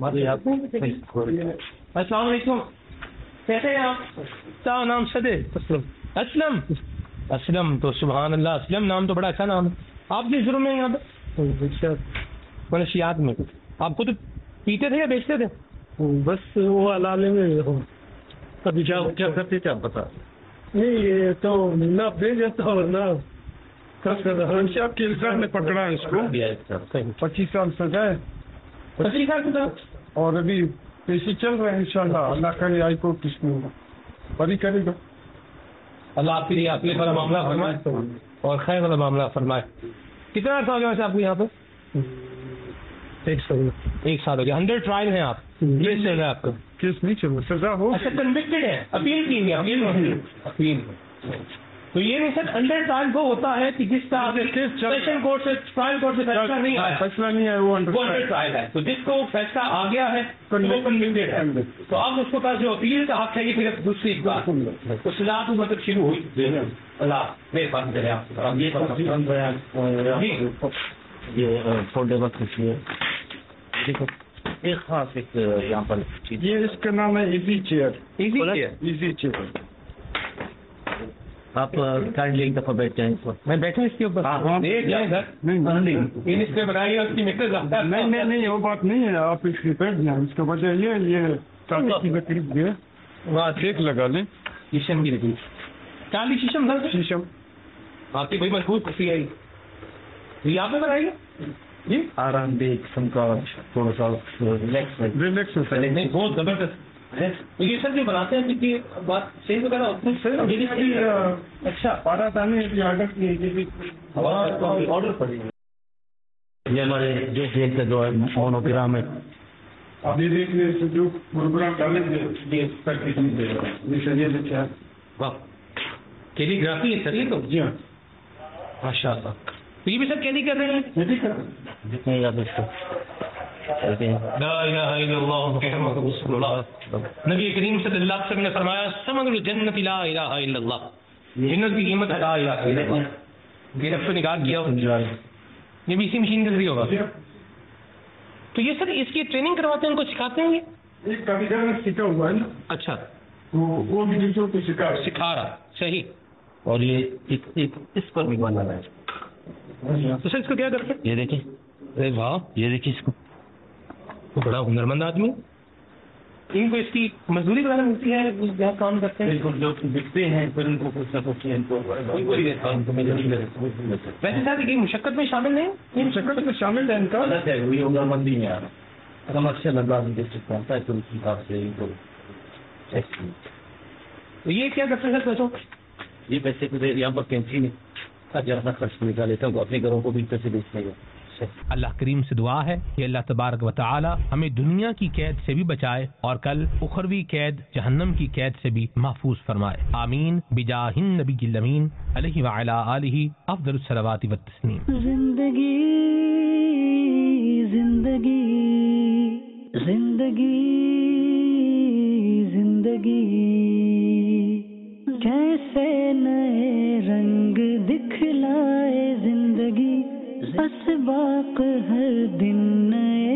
[SPEAKER 2] السلام علیکم, کیسے ہیں آپ؟ کیا نام سدے اسلم اسلم اسلم تو سبحان اللہ, اسلم نام تو بڑا اچھا نام ہے. آپ کس جرم میں یہاں پہ منشیات میں آپ خود پیتے تھے یا بیچتے تھے؟
[SPEAKER 11] بس وہ علالے میں
[SPEAKER 10] کبھی کیا کیا کرتے تھے آپ بتا
[SPEAKER 11] نہیں, یہ تو نہ بیچ جاتا اور نہ منشیات کے الزام نے پکڑا ہے اس کو. پچیس سال سزا ہے,
[SPEAKER 2] پچیس سال سزا,
[SPEAKER 11] اور ابھی پیسے چل رہے ہیں. انشاءاللہ اللہ کرے ہائی کورٹ کس میں بری کرے گا.
[SPEAKER 2] اللہ آپ کے لیے آپ کے بڑا معاملہ فرمائے اور خیر والا معاملہ فرمائے. کتنا عرصہ ہو گیا ویسے آپ کو یہاں پہ؟
[SPEAKER 11] ایک سال
[SPEAKER 2] ایک سال ہو گیا. ہنڈریڈ ٹرائل ہیں آپ, کیس چل رہا ہے آپ کا؟
[SPEAKER 11] کیس نہیں چل رہا, سزا ہو.
[SPEAKER 2] اچھا کنوکٹڈ ہے, اپیل کی ہے, اپیل اپیل تو یہ نہیں سر انڈر ٹرائل وہ ہوتا ہے کہ جس کا سیشن کورٹ سے ٹرائل کورٹ سے فیصلہ نہیں آیا,
[SPEAKER 11] فیصلہ نہیں ہے, وہ
[SPEAKER 2] انڈر ٹرائل ہے. تو جس کو فیصلہ آ گیا ہے وہ کنوکٹڈ ہے, تو اب اس کے پاس جو اپیل کا حق ہے یہ پھر دوسری بات تو سزا تو مطلب شروع ہوئی. اللہ میرے پاس چلے آپ
[SPEAKER 10] یہ فولڈیبل کرسی ہے. دیکھو ایک خاص ایک یہاں پر چیز,
[SPEAKER 11] یہ اس کا نام ہے easy chair.
[SPEAKER 2] Easy chair,
[SPEAKER 11] easy chair.
[SPEAKER 10] آپ کائنڈلی ایک دفعہ بیٹھ جائیں.
[SPEAKER 2] میں بیٹھوں اس کے اوپر اس پہ بنائی اس کی مکس.
[SPEAKER 11] نہیں نہیں نہیں وہ بات نہیں ہے, آپ اس کی بیٹھ جائیں. اس کا وجہ یہ یہ چالیس کی تکلیف ہے, وہاں ٹیک لگا لیں.
[SPEAKER 2] شیشم کی لکڑی, چالیس شیشم سر,
[SPEAKER 11] شیشم
[SPEAKER 2] آپ کی بڑی مضبوط کرسی آئی. یہ آپ نے بنائی ہے جی,
[SPEAKER 10] آرام دہ قسم کا تھوڑا سا ریلیکس
[SPEAKER 11] ریلیکس
[SPEAKER 2] نہیں بہت زبردست. یہ سر جو بناتے ہیں کہ بات صحیح وغیرہ
[SPEAKER 11] اچھا پارا تانے
[SPEAKER 2] آرڈر پڑے.
[SPEAKER 10] یہ ہمارے جو جیل کا جو ہے مونوگرام ہے,
[SPEAKER 11] ابھی دیکھ لیں جو پروگرام ڈالیں گے
[SPEAKER 2] واہ کیلیگرافی ہے سر یہ تو.
[SPEAKER 11] جی ہاں
[SPEAKER 2] ماشاء اللہ. تو یہ بھی سب کیلی کر رہے ہیں
[SPEAKER 10] جتنے یاد اس کو
[SPEAKER 2] لا الہ الا اللہ محمد رسول اللہ. نبی کریم صلی اللہ علیہ وسلم نے فرمایا ثمن الجنت لا الہ الا اللہ, جنت کی قیمت لا الہ الا اللہ. یہ رب نے نگاہ کیا یہ بھی اسی مشین کے ذریعے ہوگا. تو یہ سر اس کی ٹریننگ کرواتے ہیں, ان کو سکھاتے ہیں. یہ
[SPEAKER 11] ایک کاریگر نے سیکھا ہوا ہے نا.
[SPEAKER 2] اچھا
[SPEAKER 11] تو وہ بھی دوسروں کو سکھا
[SPEAKER 2] سکھا رہا, صحیح.
[SPEAKER 10] اور یہ اس پر بھی بنا رہا ہے.
[SPEAKER 2] تو سر اس کو کیا کرتے ہیں؟
[SPEAKER 10] یہ دیکھیں,
[SPEAKER 2] ارے واہ,
[SPEAKER 10] یہ دیکھیں اس کو,
[SPEAKER 2] تو بڑا ہنرمند آدمی. ان کو اس کی مزدوری وغیرہ ملتی ہے جہاں کام کرتے ہیں؟
[SPEAKER 10] بالکل, جو بکتے ہیں پھر ان کو کچھ نہ کچھ ان کو
[SPEAKER 2] ویسے سر یہ مشقت میں شامل نہیں,
[SPEAKER 11] یہ مشقت میں شامل ہے. ان کا
[SPEAKER 10] وہی ہنرمندی میں آ رہا ہم اکثر انداز ڈسٹرکٹ پہنچتا ہے تو اس حساب سے ان کو.
[SPEAKER 2] تو یہ کیا کرتے ہیں سر پیسوں؟
[SPEAKER 10] یہ پیسے کو یہاں پر کینٹین ہے, ताकि अपना खर्च निकाले थे अपने घरों को भी पैसे बेचने का।
[SPEAKER 2] अल्लाह करीम से दुआ है कि अल्लाह तबारक व तआला हमें दुनिया की कैद से भी बचाए और कल उखरवी कैद जहन्नम की कैद से भी महफूज फरमाए। आमीन बिजाहिन नबील अमीन अलैहि व अला आलिहि अफदलुस सलावाति व तस्लीम।
[SPEAKER 1] जिंदगी जिंदगी जिंदगी जिंदगी कैसे नए रंग दिखलाए जिंदगी, असबाक हर दिन नए